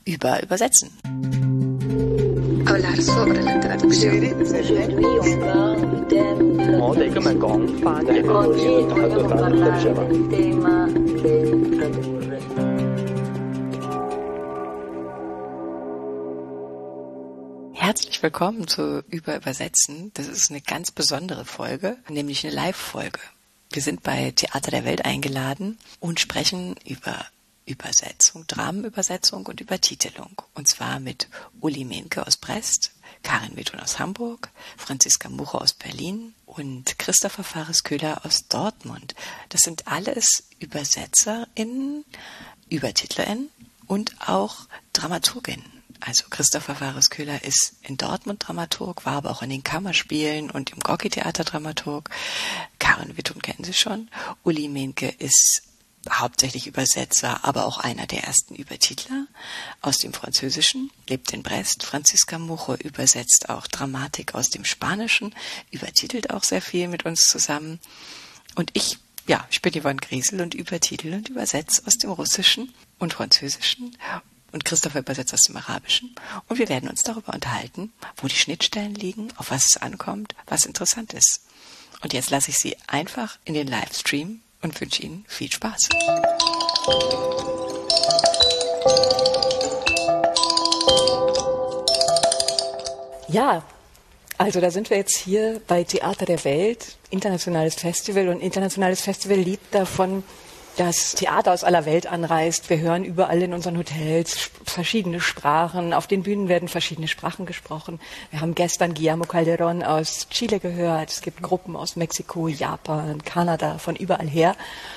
über Übersetzen. Hablar sobre la traducción. Herzlich willkommen zu Übersetzen. Das ist eine ganz besondere Folge, nämlich eine Live-Folge. Wir sind bei Theater der Welt eingeladen und sprechen über Übersetzung, Dramenübersetzung und Übertitelung. Und zwar mit Uli Mehnke aus Brest, Karin Wittun aus Hamburg, Franziska Muche aus Berlin und Christopher Fares-Köhler aus Dortmund. Das sind alles ÜbersetzerInnen, ÜbertitlerInnen und auch DramaturgInnen. Also Christopher Fares-Köhler ist in Dortmund Dramaturg, war aber auch in den Kammerspielen und im Gorki-Theater Dramaturg. Karin Wittun kennen Sie schon. Uli Mehnke ist hauptsächlich Übersetzer, aber auch einer der ersten Übertitler aus dem Französischen, lebt in Brest. Franziska Muche übersetzt auch Dramatik aus dem Spanischen, übertitelt auch sehr viel mit uns zusammen. Und ich bin Yvonne Griesel und übertitel und übersetze aus dem Russischen und Französischen. Und Christopher übersetzt aus dem Arabischen. Und wir werden uns darüber unterhalten, wo die Schnittstellen liegen, auf was es ankommt, was interessant ist. Und jetzt lasse ich Sie einfach in den Livestream und wünsche Ihnen viel Spaß. Ja, also da sind wir jetzt hier bei Theater der Welt, internationales Festival. Und internationales Festival lebt davon, dass Theater aus aller Welt anreist. Wir hören überall in unseren Hotels verschiedene Sprachen. Auf den Bühnen werden verschiedene Sprachen gesprochen. Wir haben gestern Guillermo Calderón aus Chile gehört. Es gibt Gruppen aus Mexiko, Japan, Kanada, von überall her.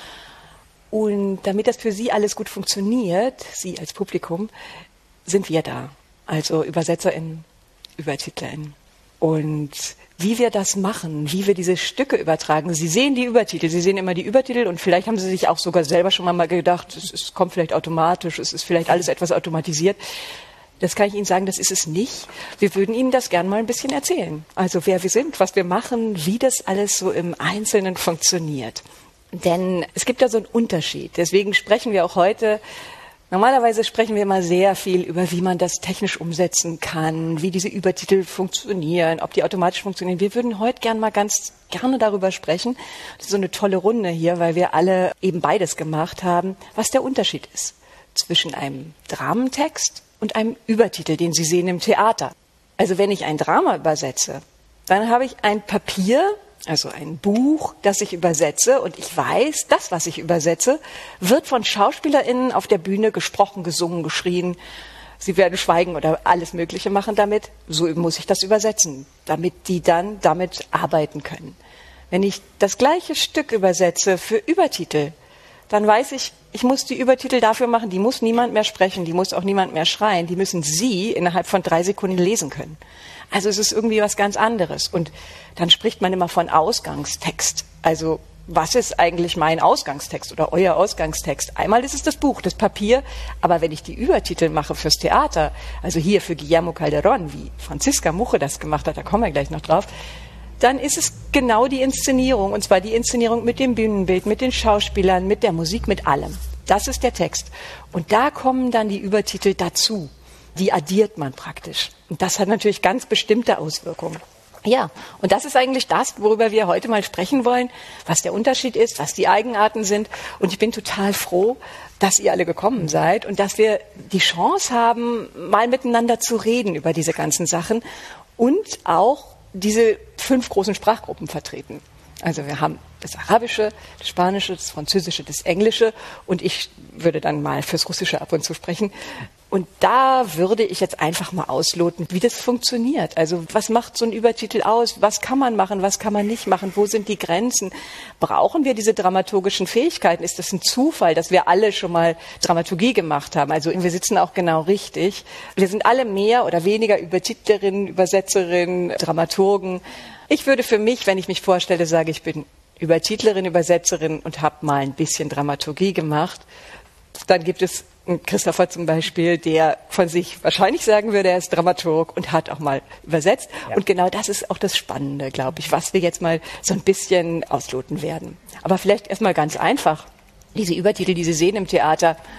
Und damit das für Sie alles gut funktioniert, Sie als Publikum, sind wir da. Also ÜbersetzerInnen, ÜbertitlerInnen. Und wie wir das machen, wie wir diese Stücke übertragen. Sie sehen die Übertitel, Sie sehen immer die Übertitel und vielleicht haben Sie sich auch sogar selber schon mal gedacht, es kommt vielleicht automatisch, es ist vielleicht alles etwas automatisiert. Das kann ich Ihnen sagen, das ist es nicht. Wir würden Ihnen das gern mal ein bisschen erzählen. Also wer wir sind, was wir machen, wie das alles so im Einzelnen funktioniert. Denn es gibt da so einen Unterschied. Deswegen sprechen wir auch heute. Normalerweise sprechen wir immer sehr viel über, wie man das technisch umsetzen kann, wie diese Übertitel funktionieren, ob die automatisch funktionieren. Wir würden heute ganz gerne darüber sprechen. Das ist so eine tolle Runde hier, weil wir alle eben beides gemacht haben, was der Unterschied ist zwischen einem Dramentext und einem Übertitel, den Sie sehen im Theater. Also wenn ich ein Drama übersetze, dann habe ich ein Papier, also ein Buch, das ich übersetze und ich weiß, das, was ich übersetze, wird von SchauspielerInnen auf der Bühne gesprochen, gesungen, geschrien. Sie werden schweigen oder alles Mögliche machen damit. So muss ich das übersetzen, damit die dann damit arbeiten können. Wenn ich das gleiche Stück übersetze für Übertitel, dann weiß ich, ich muss die Übertitel dafür machen, die muss niemand mehr sprechen, die muss auch niemand mehr schreien, die müssen Sie innerhalb von 3 Sekunden lesen können. Also es ist irgendwie was ganz anderes. Und dann spricht man immer von Ausgangstext. Also was ist eigentlich mein Ausgangstext oder euer Ausgangstext? Einmal ist es das Buch, das Papier. Aber wenn ich die Übertitel mache fürs Theater, also hier für Guillermo Calderón, wie Franziska Muche das gemacht hat, da kommen wir gleich noch drauf, dann ist es genau die Inszenierung. Und zwar die Inszenierung mit dem Bühnenbild, mit den Schauspielern, mit der Musik, mit allem. Das ist der Text. Und da kommen dann die Übertitel dazu. Die addiert man praktisch. Und das hat natürlich ganz bestimmte Auswirkungen. Ja, und das ist eigentlich das, worüber wir heute mal sprechen wollen, was der Unterschied ist, was die Eigenarten sind. Und ich bin total froh, dass ihr alle gekommen seid und dass wir die Chance haben, mal miteinander zu reden über diese ganzen Sachen und auch diese 5 großen Sprachgruppen vertreten. Also wir haben das Arabische, das Spanische, das Französische, das Englische und ich würde dann mal fürs Russische ab und zu sprechen. Und da würde ich jetzt einfach mal ausloten, wie das funktioniert. Also was macht so ein Übertitel aus? Was kann man machen? Was kann man nicht machen? Wo sind die Grenzen? Brauchen wir diese dramaturgischen Fähigkeiten? Ist das ein Zufall, dass wir alle schon mal Dramaturgie gemacht haben? Also wir sitzen auch genau richtig. Wir sind alle mehr oder weniger Übertitlerinnen, Übersetzerinnen, Dramaturgen. Ich würde für mich, wenn ich mich vorstelle, sagen, ich bin Übertitlerin, Übersetzerin und habe mal ein bisschen Dramaturgie gemacht. Dann gibt es Christopher zum Beispiel, der von sich wahrscheinlich sagen würde, er ist Dramaturg und hat auch mal übersetzt. Ja. Und genau das ist auch das Spannende, glaube ich, was wir jetzt mal so ein bisschen ausloten werden. Aber vielleicht erstmal ganz einfach. Diese Übertitel, die Sie sehen im Theater,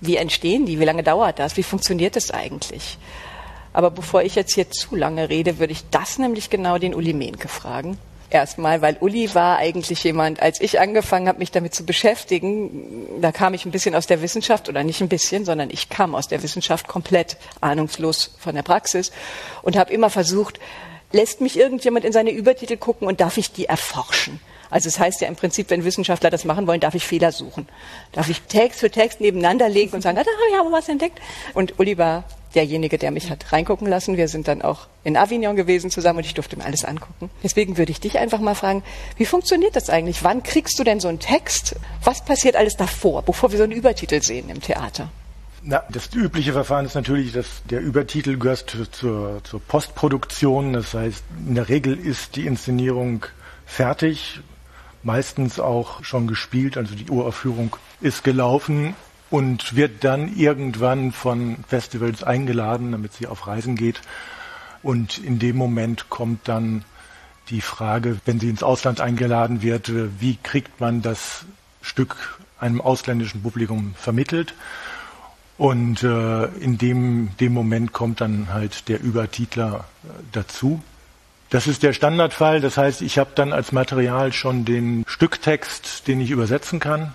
Wie entstehen die? Wie lange dauert das? Wie funktioniert das eigentlich? Aber bevor ich jetzt hier zu lange rede, würde ich das nämlich genau den Uli Mehnke fragen. Erstmal, weil Uli war eigentlich jemand, als ich angefangen habe, mich damit zu beschäftigen, da kam ich ein bisschen aus der Wissenschaft, oder nicht ein bisschen, sondern ich kam aus der Wissenschaft komplett ahnungslos von der Praxis und habe immer versucht, lässt mich irgendjemand in seine Übertitel gucken und darf ich die erforschen? Also es heißt ja im Prinzip, wenn Wissenschaftler das machen wollen, darf ich Fehler suchen. Darf ich Text für Text nebeneinander legen und sagen, da habe ich aber was entdeckt. Und Uli war derjenige, der mich hat reingucken lassen. Wir sind dann auch in Avignon gewesen zusammen und ich durfte mir alles angucken. Deswegen würde ich dich einfach mal fragen, wie funktioniert das eigentlich? Wann kriegst du denn so einen Text? Was passiert alles davor, bevor wir so einen Übertitel sehen im Theater? Na, das übliche Verfahren ist natürlich, dass der Übertitel gehört zur Postproduktion. Das heißt, in der Regel ist die Inszenierung fertig, meistens auch schon gespielt, also die Uraufführung ist gelaufen und wird dann irgendwann von Festivals eingeladen, damit sie auf Reisen geht. Und in dem Moment kommt dann die Frage, wenn sie ins Ausland eingeladen wird, wie kriegt man das Stück einem ausländischen Publikum vermittelt? Und in dem Moment kommt dann halt der Übertitler dazu. Das ist der Standardfall, das heißt, ich habe dann als Material schon den Stücktext, den ich übersetzen kann.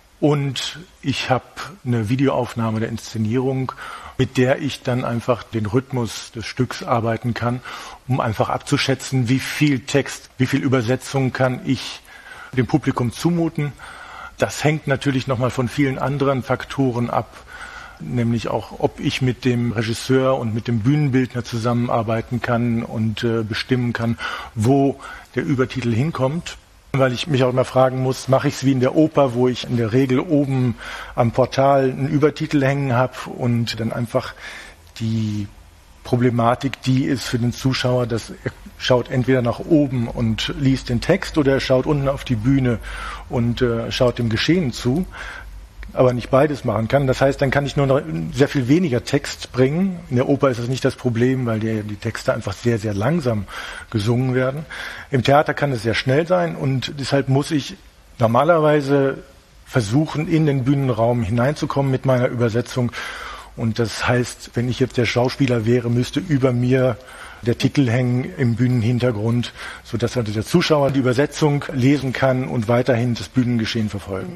Und ich habe eine Videoaufnahme der Inszenierung, mit der ich dann einfach den Rhythmus des Stücks arbeiten kann, um einfach abzuschätzen, wie viel Text, wie viel Übersetzung kann ich dem Publikum zumuten. Das hängt natürlich nochmal von vielen anderen Faktoren ab, nämlich auch, ob ich mit dem Regisseur und mit dem Bühnenbildner zusammenarbeiten kann und bestimmen kann, wo der Übertitel hinkommt. Weil ich mich auch immer fragen muss, mache ich es wie in der Oper, wo ich in der Regel oben am Portal einen Übertitel hängen habe und dann einfach die Problematik, die ist für den Zuschauer, dass er schaut entweder nach oben und liest den Text oder er schaut unten auf die Bühne und schaut dem Geschehen zu, aber nicht beides machen kann. Das heißt, dann kann ich nur noch sehr viel weniger Text bringen. In der Oper ist das nicht das Problem, weil die Texte einfach sehr, sehr langsam gesungen werden. Im Theater kann es sehr schnell sein und deshalb muss ich normalerweise versuchen, in den Bühnenraum hineinzukommen mit meiner Übersetzung. Und das heißt, wenn ich jetzt der Schauspieler wäre, müsste über mir der Titel hängen im Bühnenhintergrund, sodass also der Zuschauer die Übersetzung lesen kann und weiterhin das Bühnengeschehen verfolgen.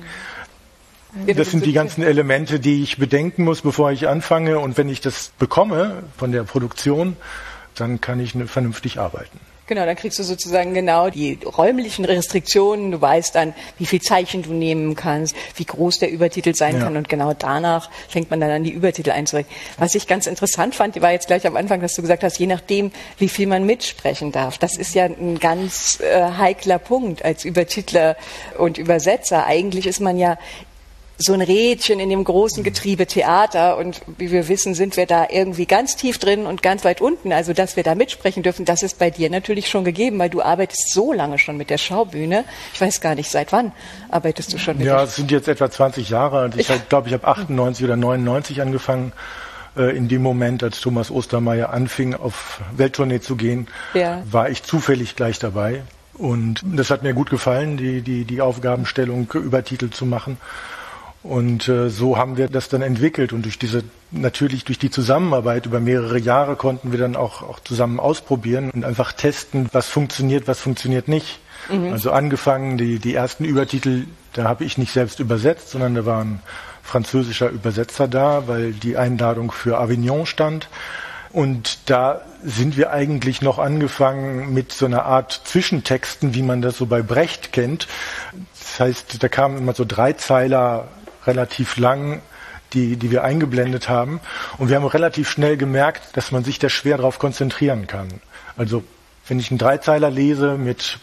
Das sind die ganzen Elemente, die ich bedenken muss, bevor ich anfange. Und wenn ich das bekomme von der Produktion, dann kann ich vernünftig arbeiten. Genau, dann kriegst du sozusagen genau die räumlichen Restriktionen. Du weißt dann, wie viel Zeichen du nehmen kannst, wie groß der Übertitel sein kann. Und genau danach fängt man dann an, die Übertitel einzurichten. Was ich ganz interessant fand, war jetzt gleich am Anfang, dass du gesagt hast, je nachdem, wie viel man mitsprechen darf. Das ist ja ein ganz heikler Punkt als Übertitler und Übersetzer. Eigentlich ist man ja so ein Rädchen in dem großen Getriebe Theater und wie wir wissen, sind wir da irgendwie ganz tief drin und ganz weit unten. Also, dass wir da mitsprechen dürfen, das ist bei dir natürlich schon gegeben, weil du arbeitest so lange schon mit der Schaubühne. Ich weiß gar nicht, seit wann arbeitest du schon mit der Schaubühne? Ja, es sind jetzt etwa 20 Jahre. Also ich glaube, ich habe 98 oder 99 angefangen. In dem Moment, als Thomas Ostermeier anfing, auf Welttournee zu gehen, war ich zufällig gleich dabei. Und das hat mir gut gefallen, die Aufgabenstellung, Übertitel zu machen. Und so haben wir das dann entwickelt und durch die Zusammenarbeit über mehrere Jahre konnten wir dann auch zusammen ausprobieren und einfach testen, was funktioniert nicht. Also angefangen, die ersten Übertitel, da habe ich nicht selbst übersetzt, sondern da war ein französischer Übersetzer da, weil die Einladung für Avignon stand. Und da sind wir eigentlich noch angefangen mit so einer Art Zwischentexten, wie man das so bei Brecht kennt. Das heißt, da kamen immer so Dreizeiler relativ lang, die wir eingeblendet haben. Und wir haben relativ schnell gemerkt, dass man sich da schwer darauf konzentrieren kann. Also wenn ich einen Dreizeiler lese mit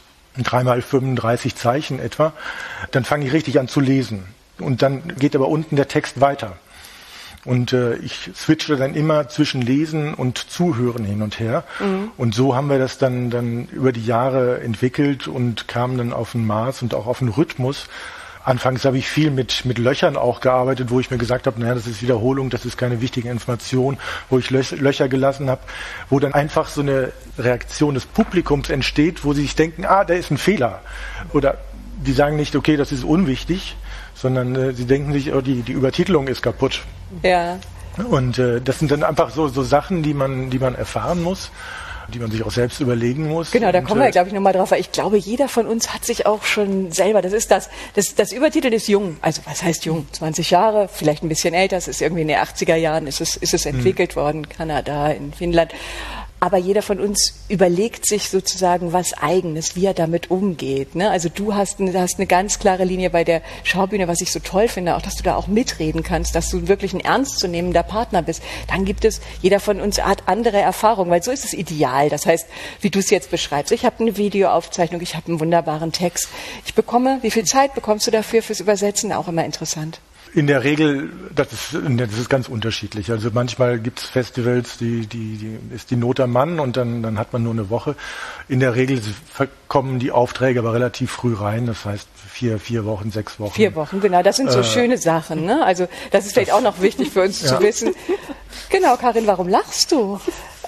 3x35 Zeichen etwa, dann fange ich richtig an zu lesen. Und dann geht aber unten der Text weiter. Und ich switche dann immer zwischen Lesen und Zuhören hin und her. Und so haben wir das dann über die Jahre entwickelt und kamen dann auf ein Maß und auch auf einen Rhythmus. Anfangs habe ich viel mit Löchern auch gearbeitet, wo ich mir gesagt habe, naja, das ist Wiederholung, das ist keine wichtige Information, wo ich Löcher gelassen habe, wo dann einfach so eine Reaktion des Publikums entsteht, wo sie sich denken, da ist ein Fehler. Oder die sagen nicht, okay, das ist unwichtig, sondern sie denken sich, oh, die Übertitelung ist kaputt. Ja. Und das sind dann einfach so Sachen, die man erfahren muss, die man sich auch selbst überlegen muss. Genau, da kommen wir, glaube ich, nochmal drauf, weil ich glaube, jeder von uns hat sich auch schon selber, das Übertiteln ist jung, also was heißt jung? 20 Jahre, vielleicht ein bisschen älter, es ist irgendwie in den 80er Jahren, ist es entwickelt worden, Kanada, in Finnland. Aber jeder von uns überlegt sich sozusagen was Eigenes, wie er damit umgeht. Ne? Also du hast eine ganz klare Linie bei der Schaubühne, was ich so toll finde, auch dass du da auch mitreden kannst, dass du wirklich ein ernstzunehmender Partner bist. Dann gibt es, jeder von uns hat andere Erfahrungen, weil so ist es ideal. Das heißt, wie du es jetzt beschreibst, ich habe eine Videoaufzeichnung, ich habe einen wunderbaren Text. Wie viel Zeit bekommst du dafür fürs Übersetzen? Auch immer interessant. In der Regel, das ist ganz unterschiedlich. Also manchmal gibt es Festivals, die ist die Not am Mann und dann hat man nur eine Woche. In der Regel kommen die Aufträge aber relativ früh rein. Das heißt 4 Wochen, 6 Wochen. 4 Wochen, genau. Das sind so schöne Sachen. Ne? Also das ist vielleicht auch noch wichtig für uns zu wissen. Genau, Karin, warum lachst du?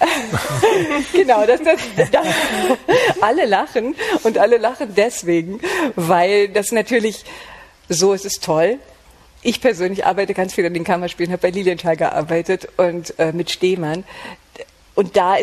Genau, alle lachen und alle lachen deswegen, weil das natürlich, so ist es toll. Ich persönlich arbeite ganz viel an den Kammerspielen, habe bei Lilienthal gearbeitet und mit Stehmann. Und da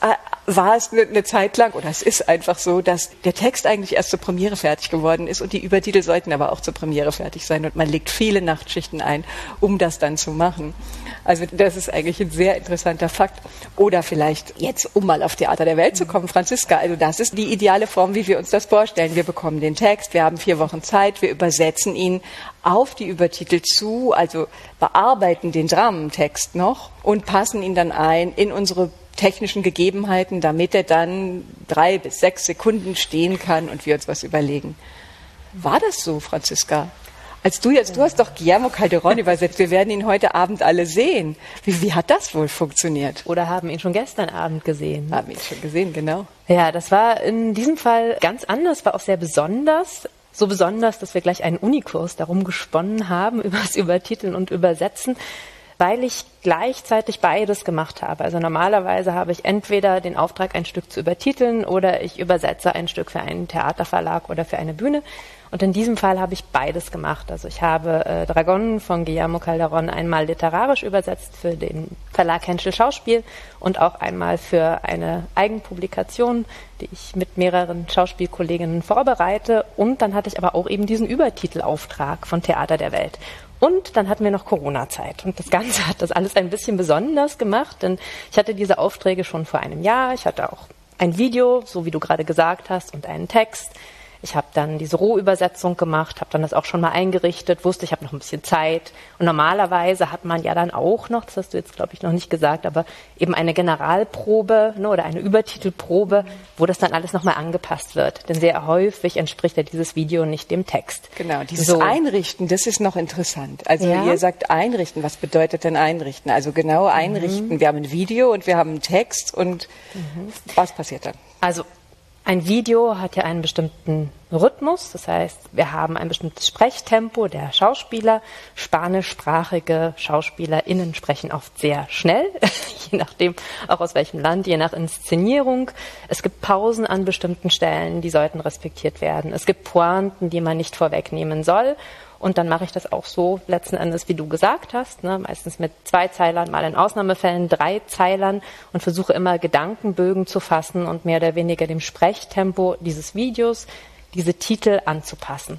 war es eine Zeit lang, oder es ist einfach so, dass der Text eigentlich erst zur Premiere fertig geworden ist und die Übertitel sollten aber auch zur Premiere fertig sein und man legt viele Nachtschichten ein, um das dann zu machen. Also das ist eigentlich ein sehr interessanter Fakt. Oder vielleicht jetzt, um mal auf Theater der Welt zu kommen, Franziska, also das ist die ideale Form, wie wir uns das vorstellen. Wir bekommen den Text, wir haben 4 Wochen Zeit, wir übersetzen ihn auf die Übertitel zu, also bearbeiten den Dramentext noch und passen ihn dann ein in unsere technischen Gegebenheiten, damit er dann 3 bis 6 Sekunden stehen kann und wir uns was überlegen. War das so, Franziska? Du hast doch Guillermo Calderón übersetzt. Wir werden ihn heute Abend alle sehen. Wie hat das wohl funktioniert? Oder haben ihn schon gestern Abend gesehen. Haben ihn schon gesehen, genau. Ja, das war in diesem Fall ganz anders, war auch sehr besonders. So besonders, dass wir gleich einen Unikurs darum gesponnen haben, über das Übertiteln und Übersetzen, weil ich gleichzeitig beides gemacht habe. Also normalerweise habe ich entweder den Auftrag, ein Stück zu übertiteln oder ich übersetze ein Stück für einen Theaterverlag oder für eine Bühne. Und in diesem Fall habe ich beides gemacht. Also ich habe Dragón von Guillermo Calderón einmal literarisch übersetzt für den Verlag Henschel Schauspiel und auch einmal für eine Eigenpublikation, die ich mit mehreren Schauspielkolleginnen vorbereite. Und dann hatte ich aber auch eben diesen Übertitelauftrag von Theater der Welt. Und dann hatten wir noch Corona-Zeit. Und das Ganze hat das alles ein bisschen besonders gemacht, denn ich hatte diese Aufträge schon vor einem Jahr. Ich hatte auch ein Video, so wie du gerade gesagt hast, und einen Text. Ich habe dann diese Rohübersetzung gemacht, habe dann das auch schon mal eingerichtet, wusste, ich habe noch ein bisschen Zeit. Und normalerweise hat man ja dann auch noch, das hast du jetzt, glaube ich, noch nicht gesagt, aber eben eine Generalprobe, ne, oder eine Übertitelprobe, wo das dann alles nochmal angepasst wird. Denn sehr häufig entspricht ja dieses Video nicht dem Text. Genau, dieses Einrichten, das ist noch interessant. Also ihr sagt einrichten, was bedeutet denn einrichten? Also genau einrichten. Wir haben ein Video und wir haben einen Text und was passiert dann? Also ein Video hat ja einen bestimmten Rhythmus, das heißt, wir haben ein bestimmtes Sprechtempo der Schauspieler. Spanischsprachige SchauspielerInnen sprechen oft sehr schnell, je nachdem auch aus welchem Land, je nach Inszenierung. Es gibt Pausen an bestimmten Stellen, die sollten respektiert werden. Es gibt Pointen, die man nicht vorwegnehmen soll. Und dann mache ich das auch so letzten Endes, wie du gesagt hast, ne? Meistens mit 2 Zeilern, mal in Ausnahmefällen 3 Zeilern und versuche immer Gedankenbögen zu fassen und mehr oder weniger dem Sprechtempo dieses Videos diese Titel anzupassen.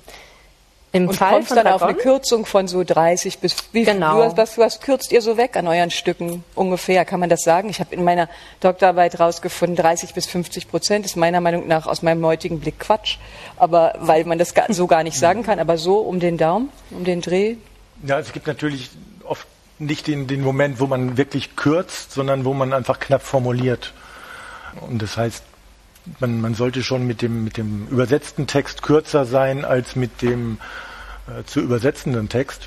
Im und Fall kommst von dann Dragón, auf eine Kürzung von so 30 bis wie viel? Genau. Was kürzt ihr so weg an euren Stücken ungefähr? Kann man das sagen? Ich habe in meiner Doktorarbeit rausgefunden, 30 bis 50% ist meiner Meinung nach aus meinem heutigen Blick Quatsch. Aber weil man das so gar nicht sagen kann, aber so um den Daumen, um den Dreh. Ja, es gibt natürlich oft nicht den Moment, wo man wirklich kürzt, sondern wo man einfach knapp formuliert. Und das heißt, man sollte schon mit dem übersetzten Text kürzer sein als mit dem zu übersetzenden Text.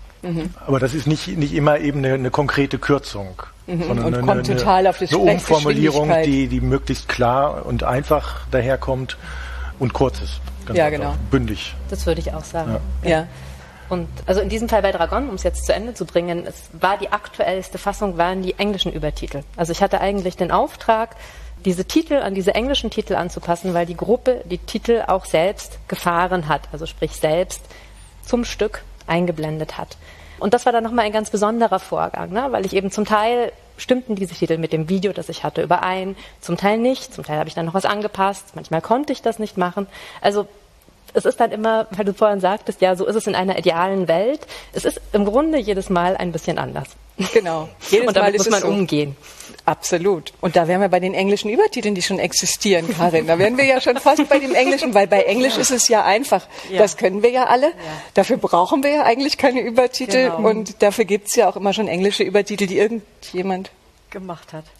Aber das ist nicht immer eben eine konkrete Kürzung, sondern und kommt total auf das eine Umformulierung, die möglichst klar und einfach daherkommt und kurz ist. Ganz einfach, genau. Bündig. Das würde ich auch sagen. Ja. Und also in diesem Fall bei Dragón, um es jetzt zu Ende zu bringen, es war die aktuellste Fassung, waren die englischen Übertitel. Also ich hatte eigentlich den Auftrag, diese Titel an diese englischen Titel anzupassen, weil die Gruppe die Titel auch selbst gefahren hat, also sprich selbst zum Stück eingeblendet hat. Und das war dann nochmal ein ganz besonderer Vorgang, ne? Weil ich eben zum Teil stimmten diese Titel mit dem Video, das ich hatte, überein, zum Teil nicht, zum Teil habe ich dann noch was angepasst, manchmal konnte ich das nicht machen. Also es ist dann immer, weil du vorhin sagtest, ja, so ist es in einer idealen Welt. Es ist im Grunde jedes Mal ein bisschen anders. Genau. Und damit muss man umgehen. Absolut. Und da wären wir bei den englischen Übertiteln, die schon existieren, Karin. Da wären wir ja schon fast bei dem Englischen, weil bei Englisch ist es ja einfach. Ja. Das können wir ja alle. Ja. Dafür brauchen wir ja eigentlich keine Übertitel. Genau. Und dafür gibt's ja auch immer schon englische Übertitel, die irgendjemand gemacht hat.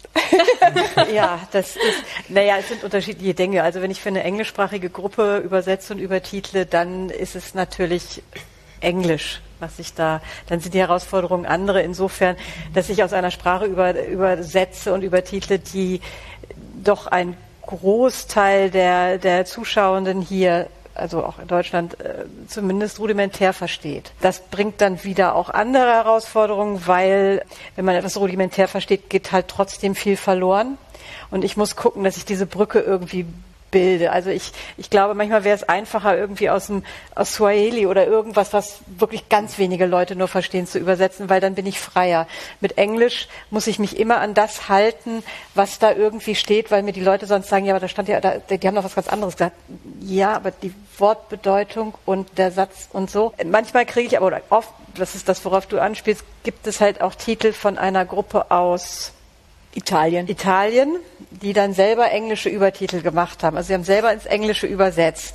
Ja, es sind unterschiedliche Dinge. Also wenn ich für eine englischsprachige Gruppe übersetze und übertitle, dann ist es natürlich Englisch, dann sind die Herausforderungen andere insofern, dass ich aus einer Sprache übersetze und übertitle, die doch ein Großteil der Zuschauenden hier, also auch in Deutschland, zumindest rudimentär versteht. Das bringt dann wieder auch andere Herausforderungen, weil wenn man etwas rudimentär versteht, geht halt trotzdem viel verloren. Und ich muss gucken, dass ich diese Brücke irgendwie bilde. Also ich glaube, manchmal wäre es einfacher, irgendwie aus Swahili oder irgendwas, was wirklich ganz wenige Leute nur verstehen, zu übersetzen, weil dann bin ich freier. Mit Englisch muss ich mich immer an das halten, was da irgendwie steht, weil mir die Leute sonst sagen, ja, aber da stand ja, die haben doch was ganz anderes gesagt. Ja, aber die Wortbedeutung und der Satz und so. Manchmal kriege ich aber, oder oft, das ist das, worauf du anspielst, gibt es halt auch Titel von einer Gruppe aus Italien, die dann selber englische Übertitel gemacht haben. Also sie haben selber ins Englische übersetzt.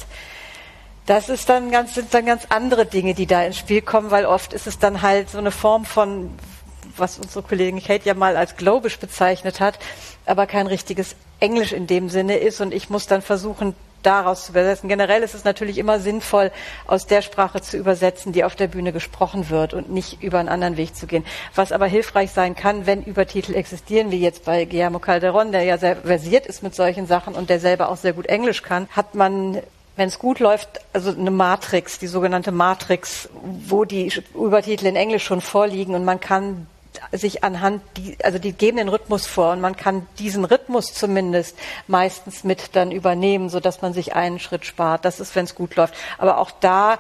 Sind dann ganz andere Dinge, die da ins Spiel kommen, weil oft ist es dann halt so eine Form von, was unsere Kollegin Kate ja mal als Globisch bezeichnet hat, aber kein richtiges Englisch in dem Sinne ist, und ich muss dann versuchen, daraus zu übersetzen. Generell ist es natürlich immer sinnvoll, aus der Sprache zu übersetzen, die auf der Bühne gesprochen wird, und nicht über einen anderen Weg zu gehen. Was aber hilfreich sein kann, wenn Übertitel existieren, wie jetzt bei Guillermo Calderón, der ja sehr versiert ist mit solchen Sachen und der selber auch sehr gut Englisch kann, hat man, wenn es gut läuft, also eine Matrix, die sogenannte Matrix, wo die Übertitel in Englisch schon vorliegen, und man kann sich anhand, die geben den Rhythmus vor, und man kann diesen Rhythmus zumindest meistens mit dann übernehmen, sodass man sich einen Schritt spart. Das ist, wenn es gut läuft. Aber auch da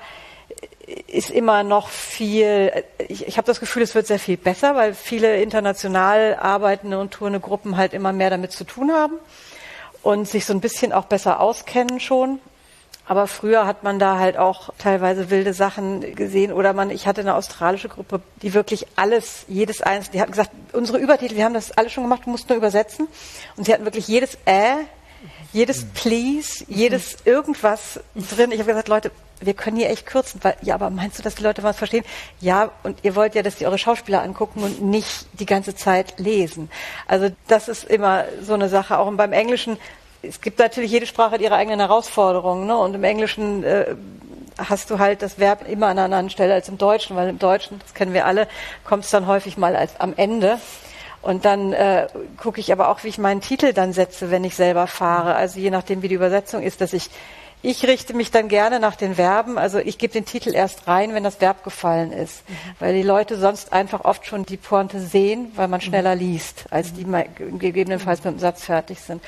ist immer noch viel, ich habe das Gefühl, es wird sehr viel besser, weil viele international arbeitende und tourende Gruppen halt immer mehr damit zu tun haben und sich so ein bisschen auch besser auskennen schon. Aber früher hat man da halt auch teilweise wilde Sachen gesehen. Oder ich hatte eine australische Gruppe, die wirklich alles, jedes einzelne, die hatten gesagt, unsere Übertitel, wir haben das alles schon gemacht, du musst nur übersetzen. Und sie hatten wirklich jedes jedes Please, jedes irgendwas drin. Ich habe gesagt, Leute, wir können hier echt kürzen, weil, ja, aber meinst du, dass die Leute was verstehen? Ja, und ihr wollt ja, dass die eure Schauspieler angucken und nicht die ganze Zeit lesen. Also das ist immer so eine Sache. Auch beim Englischen, es gibt natürlich, jede Sprache hat ihre eigenen Herausforderungen, ne? Und im Englischen hast du halt das Verb immer an einer anderen Stelle als im Deutschen, weil im Deutschen, das kennen wir alle, kommt es dann häufig mal als am Ende. Und dann gucke ich aber auch, wie ich meinen Titel dann setze, wenn ich selber fahre. Also je nachdem, wie die Übersetzung ist, dass ich richte mich dann gerne nach den Verben. Also ich gebe den Titel erst rein, wenn das Verb gefallen ist. Weil die Leute sonst einfach oft schon die Pointe sehen, weil man schneller liest, als die mal gegebenenfalls mit dem Satz fertig sind.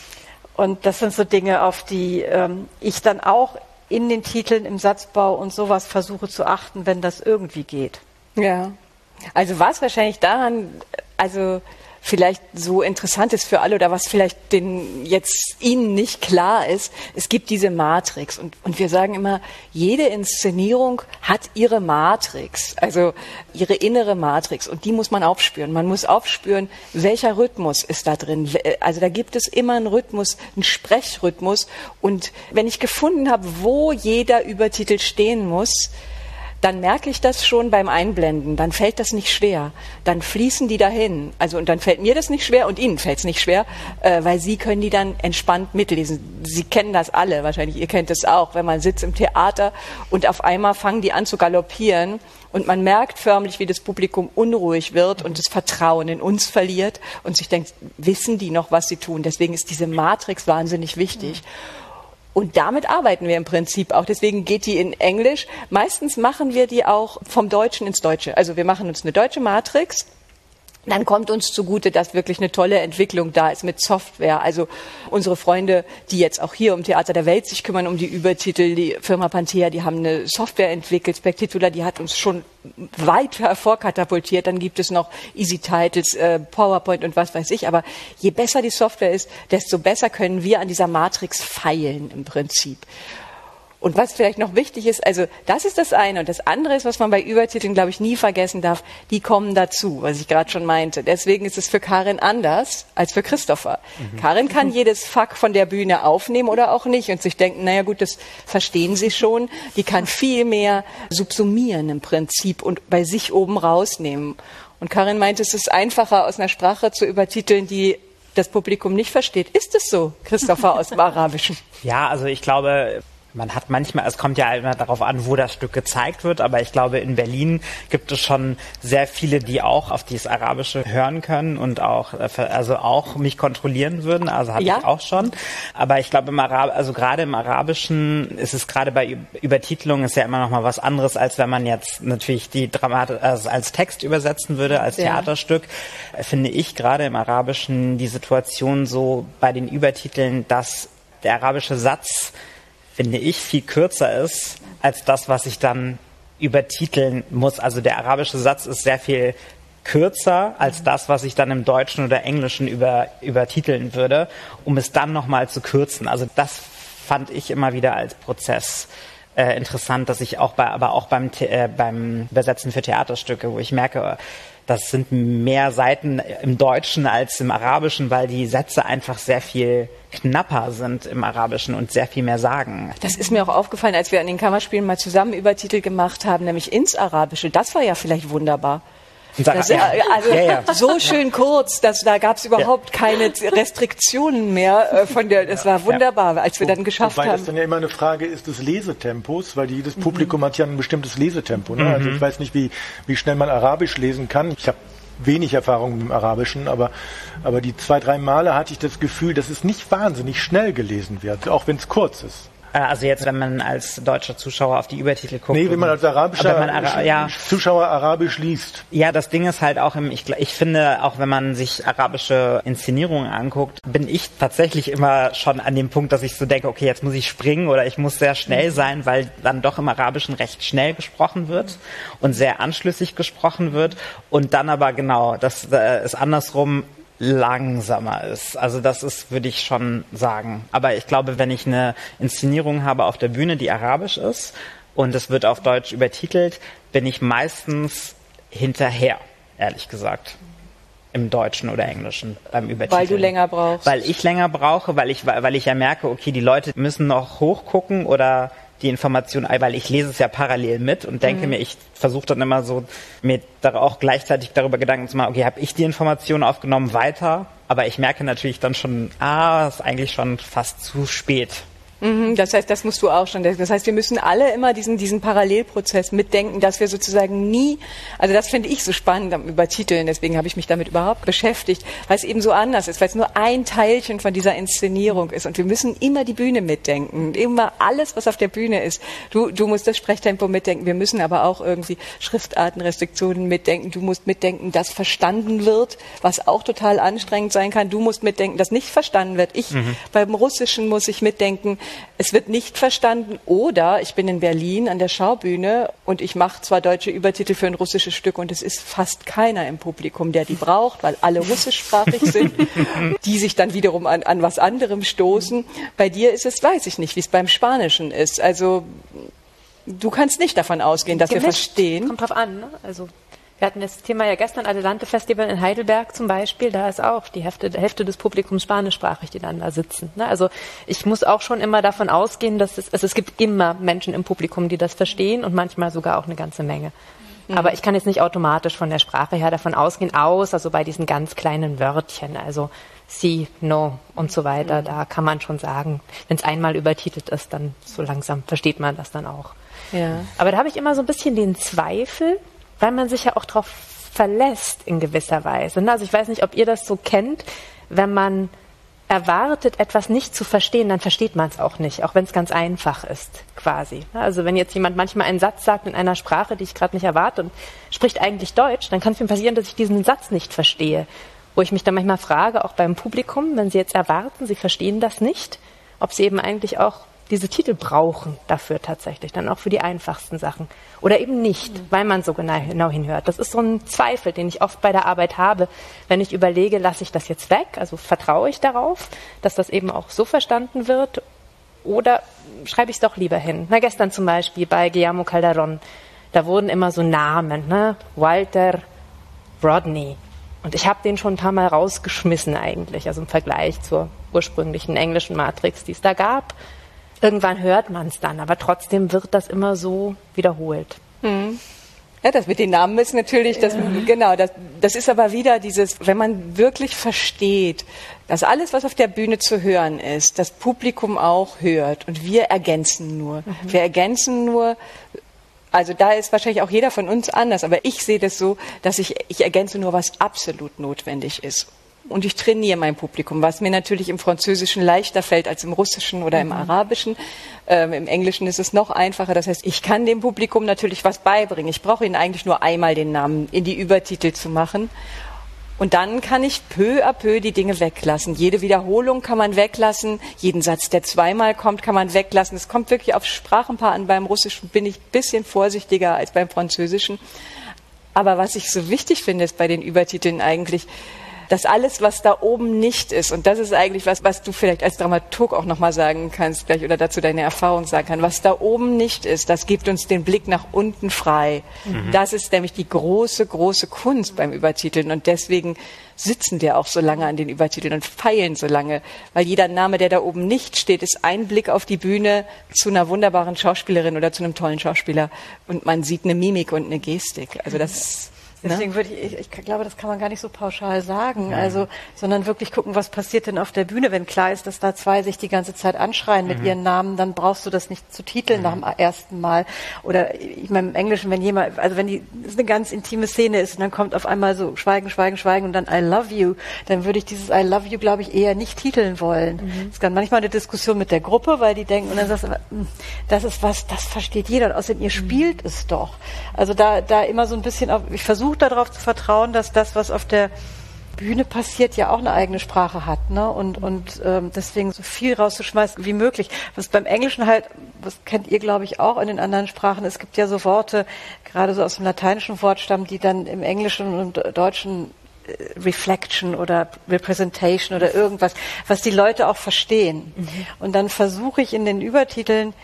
Und das sind so Dinge, auf die ich dann auch in den Titeln, im Satzbau und sowas versuche zu achten, wenn das irgendwie geht. Ja, also was wahrscheinlich daran, also vielleicht so interessant ist für alle, oder was vielleicht Ihnen nicht klar ist, es gibt diese Matrix, und wir sagen immer, jede Inszenierung hat ihre Matrix, also ihre innere Matrix, und die muss man aufspüren. Man muss aufspüren, welcher Rhythmus ist da drin. Also da gibt es immer einen Rhythmus, einen Sprechrhythmus, und wenn ich gefunden habe, wo jeder Übertitel stehen muss, dann merke ich das schon beim Einblenden, dann fällt das nicht schwer, dann fließen die dahin, also, und dann fällt mir das nicht schwer und Ihnen fällt es nicht schwer, weil Sie können die dann entspannt mitlesen. Sie kennen das alle, wahrscheinlich, ihr kennt das auch, wenn man sitzt im Theater und auf einmal fangen die an zu galoppieren und man merkt förmlich, wie das Publikum unruhig wird und das Vertrauen in uns verliert und sich denkt, wissen die noch, was sie tun? Deswegen ist diese Matrix wahnsinnig wichtig. Und damit arbeiten wir im Prinzip auch. Deswegen geht die in Englisch. Meistens machen wir die auch vom Deutschen ins Deutsche. Also wir machen uns eine deutsche Matrix, Dann kommt uns zugute, dass wirklich eine tolle Entwicklung da ist mit Software. Also unsere Freunde, die jetzt auch hier um Theater der Welt sich kümmern, um die Übertitel, die Firma Panthea, die haben eine Software entwickelt, Spectitula, die hat uns schon weit hervorkatapultiert. Dann gibt es noch Easy Titles, PowerPoint und was weiß ich. Aber je besser die Software ist, desto besser können wir an dieser Matrix feilen im Prinzip. Und was vielleicht noch wichtig ist, also das ist das eine. Und das andere ist, was man bei Übertiteln, glaube ich, nie vergessen darf, die kommen dazu, was ich gerade schon meinte. Deswegen ist es für Karin anders als für Christopher. Karin kann jedes Fuck von der Bühne aufnehmen oder auch nicht und sich denken, naja gut, das verstehen sie schon. Die kann viel mehr subsumieren im Prinzip und bei sich oben rausnehmen. Und Karin meinte, es ist einfacher, aus einer Sprache zu übertiteln, die das Publikum nicht versteht. Ist es so, Christopher, aus dem Arabischen? Ja, also ich glaube, man hat manchmal, es kommt ja immer darauf an, wo das Stück gezeigt wird, aber ich glaube, in Berlin gibt es schon sehr viele, die auch auf dieses Arabische hören können und auch, also auch mich kontrollieren würden, also hatte ich auch schon. Aber ich glaube, also gerade im Arabischen ist es gerade bei Übertitelung ist ja immer noch mal was anderes, als wenn man jetzt natürlich die Dramatik als Text übersetzen würde, als Theaterstück. Finde ich gerade im Arabischen die Situation so bei den Übertiteln, dass der arabische Satz, finde ich, viel kürzer ist als das, was ich dann übertiteln muss. Also der arabische Satz ist sehr viel kürzer als das, was ich dann im Deutschen oder Englischen übertiteln würde, um es dann nochmal zu kürzen. Also das fand ich immer wieder als Prozess interessant, dass ich auch beim Übersetzen für Theaterstücke, wo ich merke, das sind mehr Seiten im Deutschen als im Arabischen, weil die Sätze einfach sehr viel knapper sind im Arabischen und sehr viel mehr sagen. Das ist mir auch aufgefallen, als wir an den Kammerspielen mal zusammen Übertitel gemacht haben, nämlich ins Arabische. Das war ja vielleicht wunderbar. So schön kurz, da gab es überhaupt keine Restriktionen mehr das war wunderbar, als wir dann geschafft haben. Weil das dann ja immer eine Frage ist des Lesetempos, weil jedes Publikum hat ja ein bestimmtes Lesetempo. Ne? Also ich weiß nicht, wie schnell man Arabisch lesen kann. Ich habe wenig Erfahrung mit dem Arabischen, aber die 2-3 Male hatte ich das Gefühl, dass es nicht wahnsinnig schnell gelesen wird, auch wenn es kurz ist. Also jetzt, wenn man als deutscher Zuschauer auf die Übertitel guckt. Nee, wenn man als arabischer Zuschauer Arabisch liest. Ja, das Ding ist halt auch, ich finde, auch wenn man sich arabische Inszenierungen anguckt, bin ich tatsächlich immer schon an dem Punkt, dass ich so denke, okay, jetzt muss ich springen oder ich muss sehr schnell sein, weil dann doch im Arabischen recht schnell gesprochen wird und sehr anschlüssig gesprochen wird und dann aber genau, das ist andersrum, langsamer ist. Also das ist, würde ich schon sagen. Aber ich glaube, wenn ich eine Inszenierung habe auf der Bühne, die arabisch ist und es wird auf Deutsch übertitelt, bin ich meistens hinterher, ehrlich gesagt. Im Deutschen oder Englischen beim Übertiteln. Weil du länger brauchst. Weil ich länger brauche, weil ich ja merke, okay, die Leute müssen noch hochgucken oder die Information, weil ich lese es ja parallel mit und denke mir, ich versuche dann immer so, mir auch gleichzeitig darüber Gedanken zu machen, okay, habe ich die Information aufgenommen, weiter, aber ich merke natürlich dann schon, ist eigentlich schon fast zu spät. Das heißt, das musst du auch schon. Das heißt, wir müssen alle immer diesen Parallelprozess mitdenken, dass wir sozusagen nie, also das finde ich so spannend am Übertiteln, deswegen habe ich mich damit überhaupt beschäftigt, weil es eben so anders ist, weil es nur ein Teilchen von dieser Inszenierung ist und wir müssen immer die Bühne mitdenken, immer alles, was auf der Bühne ist. Du musst das Sprechtempo mitdenken, wir müssen aber auch irgendwie Schriftartenrestriktionen mitdenken, du musst mitdenken, dass verstanden wird, was auch total anstrengend sein kann, du musst mitdenken, dass nicht verstanden wird. Beim Russischen muss ich mitdenken, es wird nicht verstanden oder ich bin in Berlin an der Schaubühne und ich mache zwar deutsche Übertitel für ein russisches Stück und es ist fast keiner im Publikum, der die braucht, weil alle russischsprachig sind, die sich dann wiederum an was anderem stoßen. Bei dir ist es, weiß ich nicht, wie es beim Spanischen ist. Also du kannst nicht davon ausgehen, dass wir verstehen. Kommt drauf an, ne? Also wir hatten das Thema ja gestern, Adelante Festival in Heidelberg zum Beispiel, da ist auch die Hälfte des Publikums spanischsprachig, die dann da sitzen. Ne? Also ich muss auch schon immer davon ausgehen, dass es gibt immer Menschen im Publikum, die das verstehen und manchmal sogar auch eine ganze Menge. Aber ich kann jetzt nicht automatisch von der Sprache her davon ausgehen, also bei diesen ganz kleinen Wörtchen, also si, no und so weiter, da kann man schon sagen, wenn es einmal übertitelt ist, dann so langsam versteht man das dann auch. Ja. Aber da habe ich immer so ein bisschen den Zweifel, weil man sich ja auch darauf verlässt in gewisser Weise. Also ich weiß nicht, ob ihr das so kennt, wenn man erwartet, etwas nicht zu verstehen, dann versteht man es auch nicht, auch wenn es ganz einfach ist, quasi. Also wenn jetzt jemand manchmal einen Satz sagt in einer Sprache, die ich gerade nicht erwarte und spricht eigentlich Deutsch, dann kann es mir passieren, dass ich diesen Satz nicht verstehe. Wo ich mich dann manchmal frage, auch beim Publikum, wenn sie jetzt erwarten, sie verstehen das nicht, ob sie eben eigentlich auch diese Titel brauchen dafür tatsächlich, dann auch für die einfachsten Sachen. Oder eben nicht, weil man so genau hinhört. Das ist so ein Zweifel, den ich oft bei der Arbeit habe, wenn ich überlege, lasse ich das jetzt weg, also vertraue ich darauf, dass das eben auch so verstanden wird, oder schreibe ich es doch lieber hin. Na, gestern zum Beispiel bei Guillermo Calderón, da wurden immer so Namen, ne? Walter, Rodney. Und ich habe den schon ein paar Mal rausgeschmissen eigentlich, also im Vergleich zur ursprünglichen englischen Matrix, die es da gab. Irgendwann hört man es dann, aber trotzdem wird das immer so wiederholt. Mhm. Ja, das mit den Namen ist natürlich, genau, das ist aber wieder dieses, wenn man wirklich versteht, dass alles, was auf der Bühne zu hören ist, das Publikum auch hört und wir ergänzen nur. Wir ergänzen nur, also da ist wahrscheinlich auch jeder von uns anders, aber ich sehe das so, dass ich ergänze nur, was absolut notwendig ist. Und ich trainiere mein Publikum, was mir natürlich im Französischen leichter fällt als im Russischen oder im Arabischen. Im Englischen ist es noch einfacher. Das heißt, ich kann dem Publikum natürlich was beibringen. Ich brauche ihnen eigentlich nur einmal den Namen in die Übertitel zu machen. Und dann kann ich peu à peu die Dinge weglassen. Jede Wiederholung kann man weglassen. Jeden Satz, der zweimal kommt, kann man weglassen. Es kommt wirklich auf Sprachenpaar an. Beim Russischen bin ich ein bisschen vorsichtiger als beim Französischen. Aber was ich so wichtig finde, ist bei den Übertiteln eigentlich, dass alles, was da oben nicht ist, und das ist eigentlich was du vielleicht als Dramaturg auch nochmal sagen kannst gleich oder dazu deine Erfahrung sagen kannst, was da oben nicht ist, das gibt uns den Blick nach unten frei. Das ist nämlich die große, große Kunst beim Übertiteln und deswegen sitzen wir auch so lange an den Übertiteln und feilen so lange, weil jeder Name, der da oben nicht steht, ist ein Blick auf die Bühne zu einer wunderbaren Schauspielerin oder zu einem tollen Schauspieler und man sieht eine Mimik und eine Gestik. Also das Deswegen würde ich glaube, das kann man gar nicht so pauschal sagen, also, sondern wirklich gucken, was passiert denn auf der Bühne, wenn klar ist, dass da zwei sich die ganze Zeit anschreien mit ihren Namen, dann brauchst du das nicht zu titeln nach dem ersten Mal. Oder, ich meine, im Englischen, wenn jemand, also wenn das eine ganz intime Szene ist und dann kommt auf einmal so Schweigen, Schweigen, Schweigen und dann I love you, dann würde ich dieses I love you, glaube ich, eher nicht titeln wollen. Es kann manchmal eine Diskussion mit der Gruppe, weil die denken, und dann sagst du, das ist was, das versteht jeder, und außerdem ihr spielt es doch. Also da immer so ein bisschen, ich versuche darauf zu vertrauen, dass das, was auf der Bühne passiert, ja auch eine eigene Sprache hat, ne? Und deswegen so viel rauszuschmeißen wie möglich. Was beim Englischen halt, das kennt ihr, glaube ich, auch in den anderen Sprachen, es gibt ja so Worte, gerade so aus dem lateinischen Wortstamm, die dann im Englischen und Deutschen Reflection oder Representation oder irgendwas, was die Leute auch verstehen. Und dann versuche ich in den Übertiteln,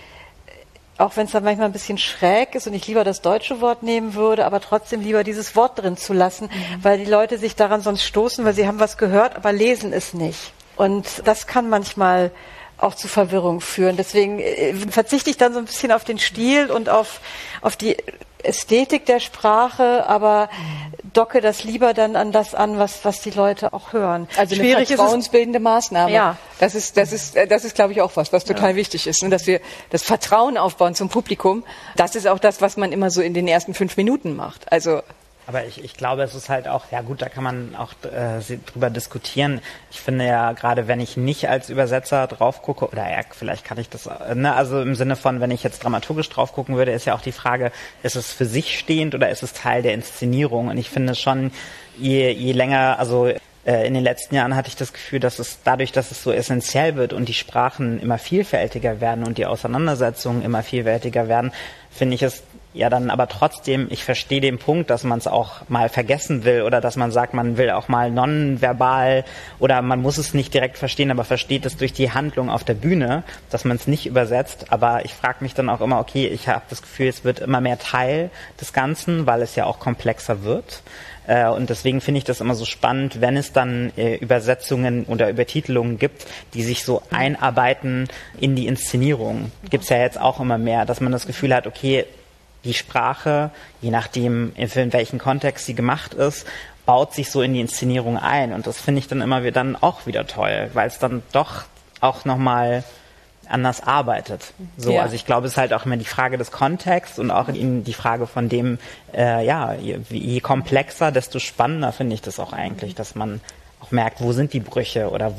auch wenn es dann manchmal ein bisschen schräg ist und ich lieber das deutsche Wort nehmen würde, aber trotzdem lieber dieses Wort drin zu lassen, weil die Leute sich daran sonst stoßen, weil sie haben was gehört, aber lesen es nicht. Und das kann manchmal auch zu Verwirrung führen. Deswegen verzichte ich dann so ein bisschen auf den Stil und auf die Ästhetik der Sprache, aber docke das lieber dann an das an, was die Leute auch hören. Also eine vertrauensbildende Maßnahme. Ja. Das ist, glaube ich, auch was total wichtig ist, ne? Dass wir das Vertrauen aufbauen zum Publikum. Das ist auch das, was man immer so in den ersten 5 Minuten macht. Also Aber ich glaube, es ist halt auch, ja gut, da kann man auch drüber diskutieren. Ich finde ja, gerade wenn ich nicht als Übersetzer drauf gucke, oder ja, vielleicht kann ich das, ne, also im Sinne von, wenn ich jetzt dramaturgisch drauf gucken würde, ist ja auch die Frage, ist es für sich stehend oder ist es Teil der Inszenierung? Und ich finde schon, je länger, also in den letzten Jahren hatte ich das Gefühl, dass es dadurch, dass es so essentiell wird und die Sprachen immer vielfältiger werden und die Auseinandersetzungen immer vielfältiger werden, finde ich es ja dann aber trotzdem, ich verstehe den Punkt, dass man es auch mal vergessen will oder dass man sagt, man will auch mal nonverbal oder man muss es nicht direkt verstehen, aber versteht es durch die Handlung auf der Bühne, dass man es nicht übersetzt. Aber ich frage mich dann auch immer, okay, ich habe das Gefühl, es wird immer mehr Teil des Ganzen, weil es ja auch komplexer wird. Und deswegen finde ich das immer so spannend, wenn es dann Übersetzungen oder Übertitelungen gibt, die sich so einarbeiten in die Inszenierung. Gibt es ja jetzt auch immer mehr, dass man das Gefühl hat, okay, die Sprache, je nachdem, in welchem Kontext sie gemacht ist, baut sich so in die Inszenierung ein. Und das finde ich dann immer dann auch wieder toll, weil es dann doch auch nochmal anders arbeitet. So, ja. Also ich glaube, es ist halt auch immer die Frage des Kontexts und auch die Frage von dem, je komplexer, desto spannender finde ich das auch eigentlich, dass man auch merkt, wo sind die Brüche oder wo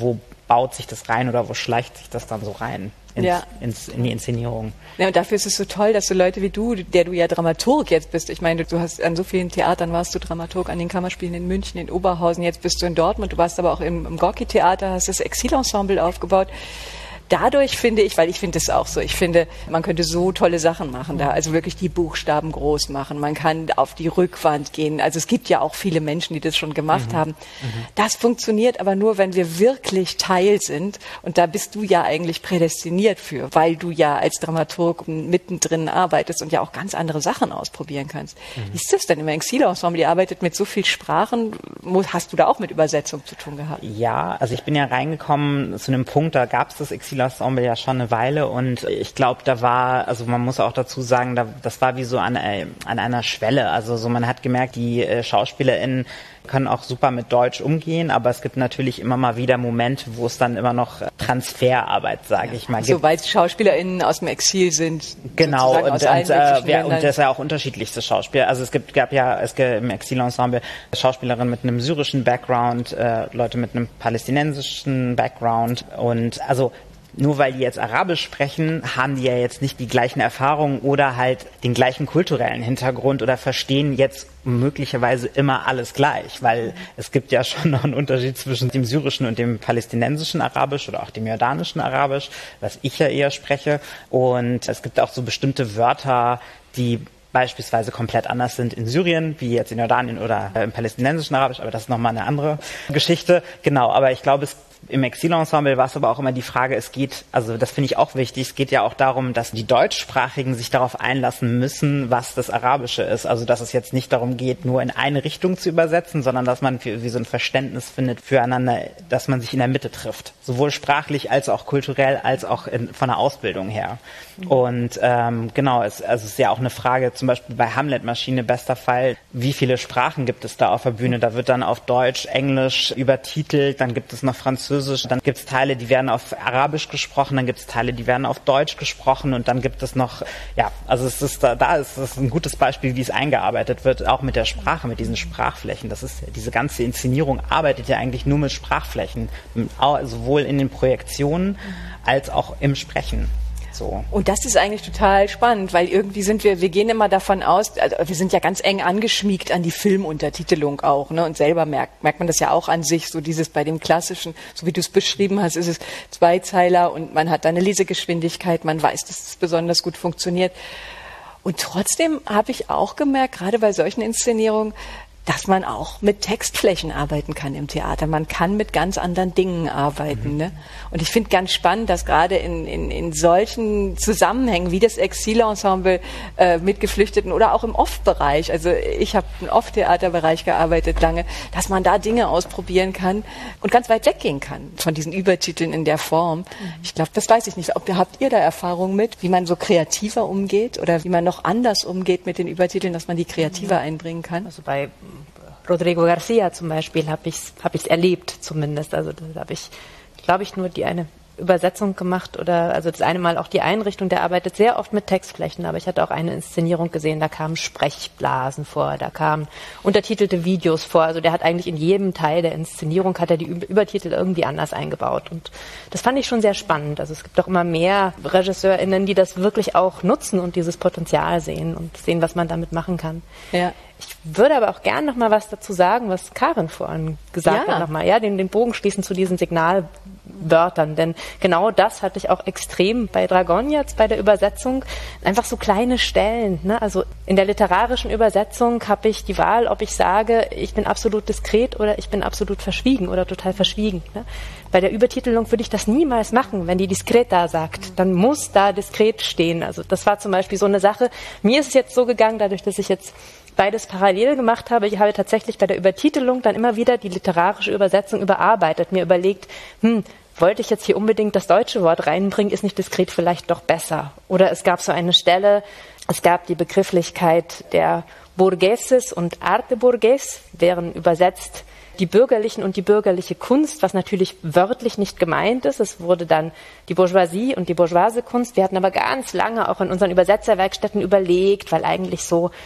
baut sich das rein oder wo schleicht sich das dann so rein in die Inszenierung? Ja, und dafür ist es so toll, dass so Leute wie du, der du ja Dramaturg jetzt bist, ich meine, du hast an so vielen Theatern warst du Dramaturg, an den Kammerspielen in München, in Oberhausen, jetzt bist du in Dortmund, du warst aber auch im Gorki-Theater, hast das Exilensemble aufgebaut. Dadurch finde ich, weil ich finde es auch so, ich finde, man könnte so tolle Sachen machen da, also wirklich die Buchstaben groß machen, man kann auf die Rückwand gehen, also es gibt ja auch viele Menschen, die das schon gemacht haben. Das funktioniert aber nur, wenn wir wirklich Teil sind und da bist du ja eigentlich prädestiniert für, weil du ja als Dramaturg mittendrin arbeitest und ja auch ganz andere Sachen ausprobieren kannst. Wie ist das denn im Exilensemble? Ihr arbeitet mit so vielen Sprachen, hast du da auch mit Übersetzung zu tun gehabt? Ja, also ich bin ja reingekommen zu einem Punkt, da gab es das Exilensemble ja schon eine Weile und ich glaube, da war, also man muss auch dazu sagen, das war wie so an einer Schwelle. Also so man hat gemerkt, die SchauspielerInnen können auch super mit Deutsch umgehen, aber es gibt natürlich immer mal wieder Momente, wo es dann immer noch Transferarbeit, sage ich mal, gibt. So, weil SchauspielerInnen aus dem Exil sind. Genau, und das ist ja auch unterschiedlichste Schauspieler. Also es gab im Exilensemble Schauspielerinnen mit einem syrischen Background, Leute mit einem palästinensischen Background und also nur weil die jetzt Arabisch sprechen, haben die ja jetzt nicht die gleichen Erfahrungen oder halt den gleichen kulturellen Hintergrund oder verstehen jetzt möglicherweise immer alles gleich, weil es gibt ja schon noch einen Unterschied zwischen dem syrischen und dem palästinensischen Arabisch oder auch dem jordanischen Arabisch, was ich ja eher spreche. Und es gibt auch so bestimmte Wörter, die beispielsweise komplett anders sind in Syrien, wie jetzt in Jordanien oder im palästinensischen Arabisch, aber das ist nochmal eine andere Geschichte. Genau, aber ich glaube, im Exilensemble war es aber auch immer die Frage, also das finde ich auch wichtig, es geht ja auch darum, dass die Deutschsprachigen sich darauf einlassen müssen, was das Arabische ist. Also dass es jetzt nicht darum geht, nur in eine Richtung zu übersetzen, sondern dass man wie so ein Verständnis findet füreinander, dass man sich in der Mitte trifft. Sowohl sprachlich als auch kulturell, als auch von der Ausbildung her. Und genau, es ist ja auch eine Frage, zum Beispiel bei Hamlet-Maschine, bester Fall, wie viele Sprachen gibt es da auf der Bühne? Da wird dann auf Deutsch, Englisch übertitelt, dann gibt es noch Französisch, dann gibt es Teile, die werden auf Arabisch gesprochen, dann gibt es Teile, die werden auf Deutsch gesprochen und dann gibt es noch, also es ist ein gutes Beispiel, wie es eingearbeitet wird, auch mit der Sprache, mit diesen Sprachflächen. Diese ganze Inszenierung arbeitet ja eigentlich nur mit Sprachflächen, sowohl in den Projektionen als auch im Sprechen. So. Und das ist eigentlich total spannend, weil irgendwie wir gehen immer davon aus, also wir sind ja ganz eng angeschmiegt an die Filmuntertitelung auch, ne? Und selber merkt man das ja auch an sich, so dieses bei dem klassischen, so wie du es beschrieben hast, ist es Zweizeiler und man hat da eine Lesegeschwindigkeit, man weiß, dass es besonders gut funktioniert. Und trotzdem habe ich auch gemerkt, gerade bei solchen Inszenierungen, dass man auch mit Textflächen arbeiten kann im Theater. Man kann mit ganz anderen Dingen arbeiten. Ne? Und ich finde ganz spannend, dass gerade in solchen Zusammenhängen wie das Exilensemble mit Geflüchteten oder auch im Off-Bereich, also ich habe im Off-Theaterbereich gearbeitet lange, dass man da Dinge ausprobieren kann und ganz weit weggehen kann von diesen Übertiteln in der Form. Ich glaube, das weiß ich nicht. Habt ihr da Erfahrung mit, wie man so kreativer umgeht oder wie man noch anders umgeht mit den Übertiteln, dass man die kreativer einbringen kann? Also bei Rodrigo Garcia zum Beispiel habe ich's erlebt zumindest. Also da habe ich, glaube ich, nur die eine Übersetzung gemacht oder also das eine Mal auch die Einrichtung, der arbeitet sehr oft mit Textflächen, aber ich hatte auch eine Inszenierung gesehen, da kamen Sprechblasen vor, da kamen untertitelte Videos vor, also der hat eigentlich in jedem Teil der Inszenierung hat er die Übertitel irgendwie anders eingebaut und das fand ich schon sehr spannend. Also es gibt auch immer mehr RegisseurInnen, die das wirklich auch nutzen und dieses Potenzial sehen und sehen, was man damit machen kann. Ja. Ich würde aber auch gern noch mal was dazu sagen, was Karin vorhin gesagt hat, nochmal, den Bogen schließen zu diesen Signalwörtern, denn genau das hatte ich auch extrem bei Dragon jetzt, bei der Übersetzung, einfach so kleine Stellen, ne? Also in der literarischen Übersetzung habe ich die Wahl, ob ich sage, ich bin absolut diskret oder ich bin absolut verschwiegen oder total verschwiegen, ne? Bei der Übertitelung würde ich das niemals machen, wenn die discreta sagt, dann muss da diskret stehen, also das war zum Beispiel so eine Sache, mir ist es jetzt so gegangen, dadurch, dass ich jetzt beides parallel gemacht habe. Ich habe tatsächlich bei der Übertitelung dann immer wieder die literarische Übersetzung überarbeitet, mir überlegt, wollte ich jetzt hier unbedingt das deutsche Wort reinbringen, ist nicht diskret vielleicht doch besser? Oder es gab so eine Stelle, es gab die Begrifflichkeit der Burgueses und Arte Burgues, wären übersetzt die bürgerlichen und die bürgerliche Kunst, was natürlich wörtlich nicht gemeint ist. Es wurde dann die Bourgeoisie und die bourgeoise Kunst. Wir hatten aber ganz lange auch in unseren Übersetzerwerkstätten überlegt, weil eigentlich so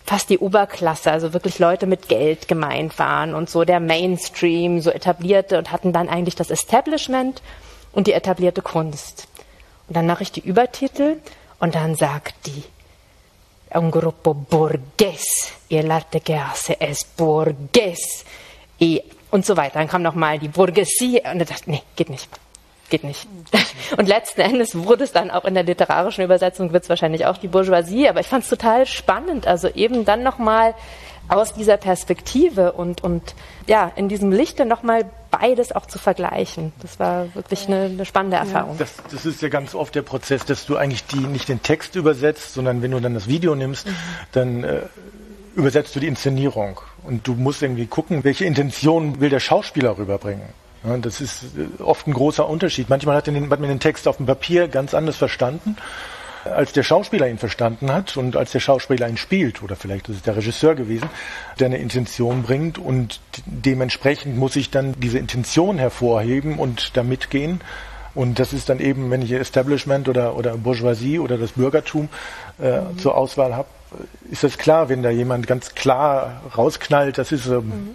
fast die Oberklasse, also wirklich Leute mit Geld gemeint waren und so der Mainstream, so etablierte und hatten dann eigentlich das Establishment und die etablierte Kunst. Und dann mache ich die Übertitel und dann sagt die un gruppo borghese e l'arte che hace es borghese und so weiter. Dann kam nochmal die Bourgeoisie und ich dachte, nee, geht nicht. Und letzten Endes wurde es dann auch in der literarischen Übersetzung, wird es wahrscheinlich auch die Bourgeoisie, aber ich fand es total spannend, also eben dann nochmal aus dieser Perspektive und ja, in diesem Lichte nochmal beides auch zu vergleichen. Das war wirklich eine spannende Erfahrung. Das ist ja ganz oft der Prozess, dass du eigentlich nicht den Text übersetzt, sondern wenn du dann das Video nimmst, dann übersetzt du die Inszenierung. Und du musst irgendwie gucken, welche Intention will der Schauspieler rüberbringen. Ja, das ist oft ein großer Unterschied. Manchmal hat man den Text auf dem Papier ganz anders verstanden, als der Schauspieler ihn verstanden hat und als der Schauspieler ihn spielt, oder vielleicht ist es der Regisseur gewesen, der eine Intention bringt, und dementsprechend muss ich dann diese Intention hervorheben und da mitgehen. Und das ist dann eben, wenn ich Establishment oder Bourgeoisie oder das Bürgertum zur Auswahl habe, ist das klar, wenn da jemand ganz klar rausknallt, das ist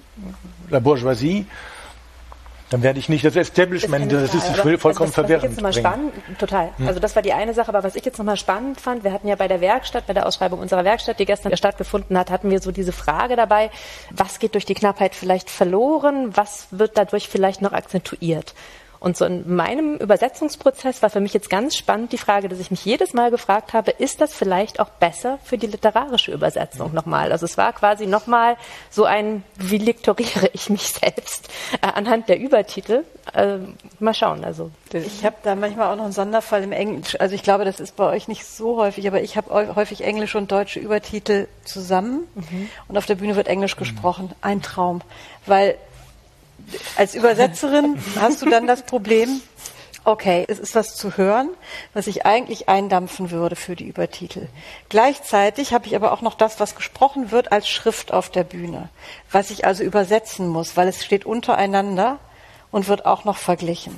la Bourgeoisie, dann werde ich nicht das Establishment, das ist vollkommen verwirrend. Total. Also das war die eine Sache, aber was ich jetzt nochmal spannend fand, wir hatten ja bei der Ausschreibung unserer Werkstatt, die gestern stattgefunden hat, hatten wir so diese Frage dabei, was geht durch die Knappheit vielleicht verloren, was wird dadurch vielleicht noch akzentuiert? Und so in meinem Übersetzungsprozess war für mich jetzt ganz spannend die Frage, dass ich mich jedes Mal gefragt habe, ist das vielleicht auch besser für die literarische Übersetzung nochmal? Also es war quasi nochmal so wie lektoriere ich mich selbst anhand der Übertitel? Mal schauen. Also ich habe da manchmal auch noch einen Sonderfall im Englisch. Also ich glaube, das ist bei euch nicht so häufig, aber ich habe häufig englische und deutsche Übertitel zusammen und auf der Bühne wird Englisch gesprochen. Ein Traum. Weil als Übersetzerin hast du dann das Problem, okay, es ist was zu hören, was ich eigentlich eindampfen würde für die Übertitel. Gleichzeitig habe ich aber auch noch das, was gesprochen wird, als Schrift auf der Bühne, was ich also übersetzen muss, weil es steht untereinander und wird auch noch verglichen.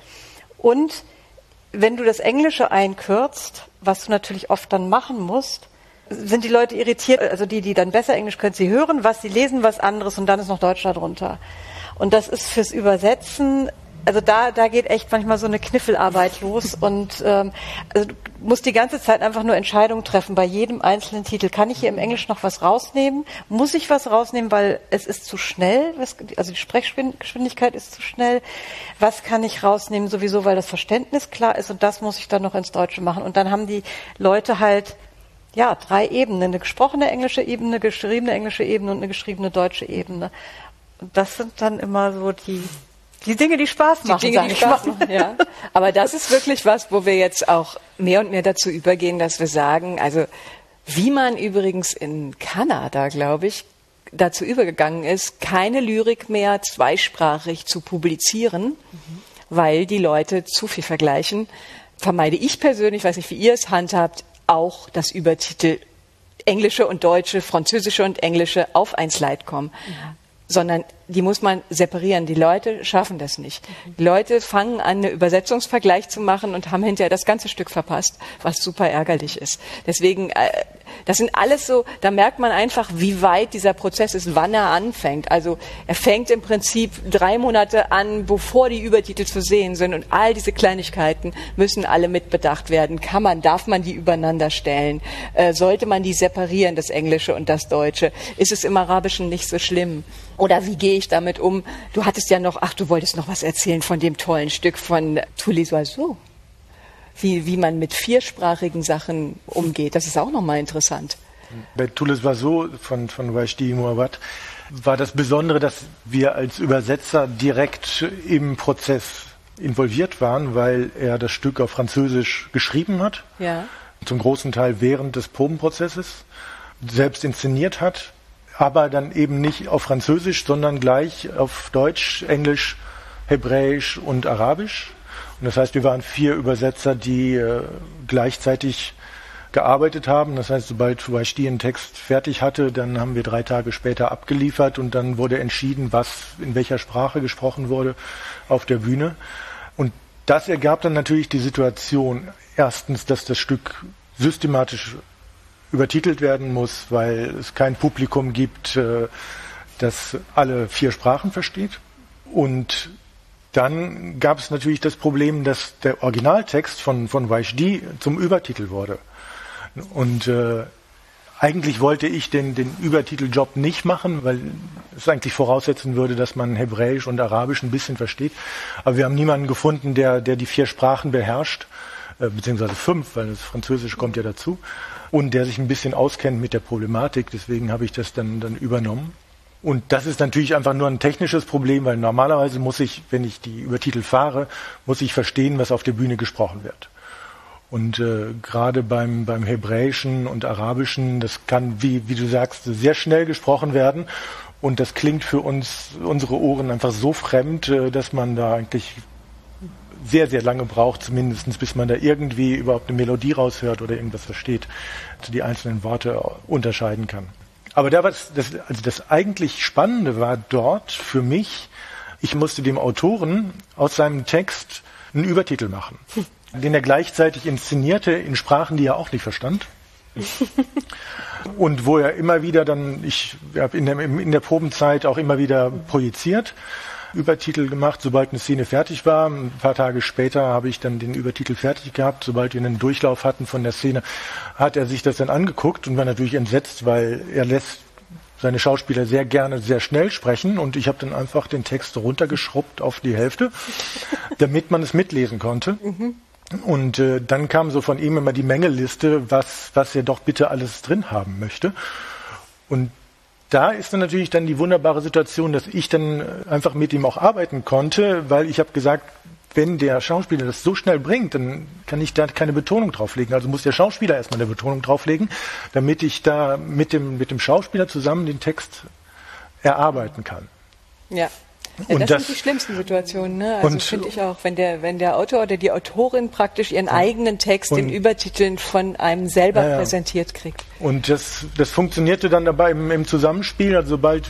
Und wenn du das Englische einkürzt, was du natürlich oft dann machen musst, sind die Leute irritiert, also die dann besser Englisch können, sie hören was, sie lesen was anderes und dann ist noch Deutsch darunter. Und das ist fürs Übersetzen, also da geht echt manchmal so eine Kniffelarbeit los und also du musst die ganze Zeit einfach nur Entscheidungen treffen bei jedem einzelnen Titel. Kann ich hier im Englisch noch was rausnehmen? Muss ich was rausnehmen, weil es ist zu schnell, also die Sprechgeschwindigkeit ist zu schnell. Was kann ich rausnehmen sowieso, weil das Verständnis klar ist und das muss ich dann noch ins Deutsche machen. Und dann haben die Leute halt 3 Ebenen, eine gesprochene englische Ebene, eine geschriebene englische Ebene und eine geschriebene deutsche Ebene. Und das sind dann immer so die Dinge, die Spaß machen. Ja. Aber das ist wirklich was, wo wir jetzt auch mehr und mehr dazu übergehen, dass wir sagen, also wie man übrigens in Kanada, glaube ich, dazu übergegangen ist, keine Lyrik mehr zweisprachig zu publizieren, weil die Leute zu viel vergleichen, vermeide ich persönlich, weiß nicht, wie ihr es handhabt, auch das Übertitel englische und deutsche, französische und englische auf ein Slide kommen. Sondern die muss man separieren. Die Leute schaffen das nicht. Die Leute fangen an, einen Übersetzungsvergleich zu machen und haben hinterher das ganze Stück verpasst, was super ärgerlich ist. Deswegen, das sind alles so, da merkt man einfach, wie weit dieser Prozess ist, wann er anfängt. Also er fängt im Prinzip 3 Monate an, bevor die Übertitel zu sehen sind, und all diese Kleinigkeiten müssen alle mitbedacht werden. Darf man die übereinander stellen? Sollte man die separieren, das Englische und das Deutsche? Ist es im Arabischen nicht so schlimm? Oder wie gehe ich damit um? Du hattest ja noch, du wolltest noch was erzählen von dem tollen Stück von Tous les oiseaux. Wie man mit 4-sprachigen Sachen umgeht. Das ist auch nochmal interessant. Bei Tous les oiseaux von Wajdi Mouawad war das Besondere, dass wir als Übersetzer direkt im Prozess involviert waren, weil er das Stück auf Französisch geschrieben hat. Ja. Zum großen Teil während des Probenprozesses selbst inszeniert hat. Aber dann eben nicht auf Französisch, sondern gleich auf Deutsch, Englisch, Hebräisch und Arabisch. Und das heißt, wir waren 4 Übersetzer, die gleichzeitig gearbeitet haben. Das heißt, sobald Wajdi einen Text fertig hatte, dann haben wir 3 Tage später abgeliefert und dann wurde entschieden, was in welcher Sprache gesprochen wurde auf der Bühne. Und das ergab dann natürlich die Situation, erstens, dass das Stück systematisch übertitelt werden muss, weil es kein Publikum gibt, das alle 4 Sprachen versteht. Und dann gab es natürlich das Problem, dass der Originaltext von Vashdi zum Übertitel wurde. Und eigentlich wollte ich den Übertiteljob nicht machen, weil es eigentlich voraussetzen würde, dass man Hebräisch und Arabisch ein bisschen versteht. Aber wir haben niemanden gefunden, der die 4 Sprachen beherrscht, beziehungsweise 5, weil das Französische kommt ja dazu, und der sich ein bisschen auskennt mit der Problematik. Deswegen habe ich das dann übernommen. Und das ist natürlich einfach nur ein technisches Problem, weil normalerweise muss ich, wenn ich die Übertitel fahre, muss ich verstehen, was auf der Bühne gesprochen wird. Und gerade beim Hebräischen und Arabischen, das kann, wie du sagst, sehr schnell gesprochen werden. Und das klingt für unsere Ohren einfach so fremd, dass man da eigentlich sehr, sehr lange braucht, zumindest bis man da irgendwie überhaupt eine Melodie raushört oder irgendwas versteht, die einzelnen Worte unterscheiden kann. Aber das eigentlich Spannende war dort für mich, ich musste dem Autoren aus seinem Text einen Übertitel machen, den er gleichzeitig inszenierte in Sprachen, die er auch nicht verstand. Und wo er immer wieder ich habe in der Probenzeit auch immer wieder projiziert, Übertitel gemacht, sobald eine Szene fertig war. Ein paar Tage später habe ich dann den Übertitel fertig gehabt. Sobald wir einen Durchlauf hatten von der Szene, hat er sich das dann angeguckt und war natürlich entsetzt, weil er lässt seine Schauspieler sehr gerne sehr schnell sprechen und ich habe dann einfach den Text runtergeschrubbt auf die Hälfte, damit man es mitlesen konnte. Und dann kam so von ihm immer die Mängelliste, was er doch bitte alles drin haben möchte. Und da ist dann natürlich dann die wunderbare Situation, dass ich dann einfach mit ihm auch arbeiten konnte, weil ich habe gesagt, wenn der Schauspieler das so schnell bringt, dann kann ich da keine Betonung drauflegen. Also muss der Schauspieler erstmal eine Betonung drauflegen, damit ich da mit dem Schauspieler zusammen den Text erarbeiten kann. Ja. Ja, das sind die schlimmsten Situationen, ne? Also finde ich auch, wenn der Autor oder die Autorin praktisch ihren eigenen Text in Übertiteln von einem selber präsentiert kriegt. Und das funktionierte dann dabei im Zusammenspiel, also sobald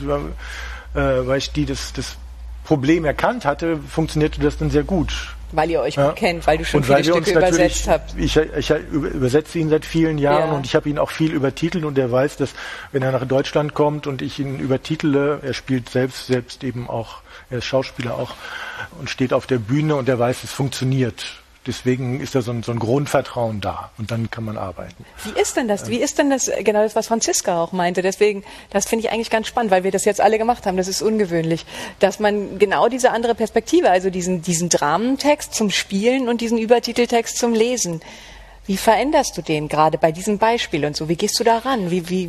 weil ich das Problem erkannt hatte, funktionierte das dann sehr gut. Weil ihr euch gut kennt, weil du schon viele Stücke übersetzt habt. Ich übersetze ihn seit vielen Jahren und ich habe ihn auch viel übertitelt und er weiß, dass wenn er nach Deutschland kommt und ich ihn übertitele, er spielt selbst eben auch, er ist Schauspieler auch und steht auf der Bühne und er weiß, es funktioniert. Deswegen ist da so ein Grundvertrauen da und dann kann man arbeiten. Wie ist denn das? Genau das, was Franziska auch meinte. Deswegen, das finde ich eigentlich ganz spannend, weil wir das jetzt alle gemacht haben. Das ist ungewöhnlich, dass man genau diese andere Perspektive, also diesen Dramentext zum Spielen und diesen Übertiteltext zum Lesen. Wie veränderst du den gerade bei diesem Beispiel und so? Wie gehst du da ran?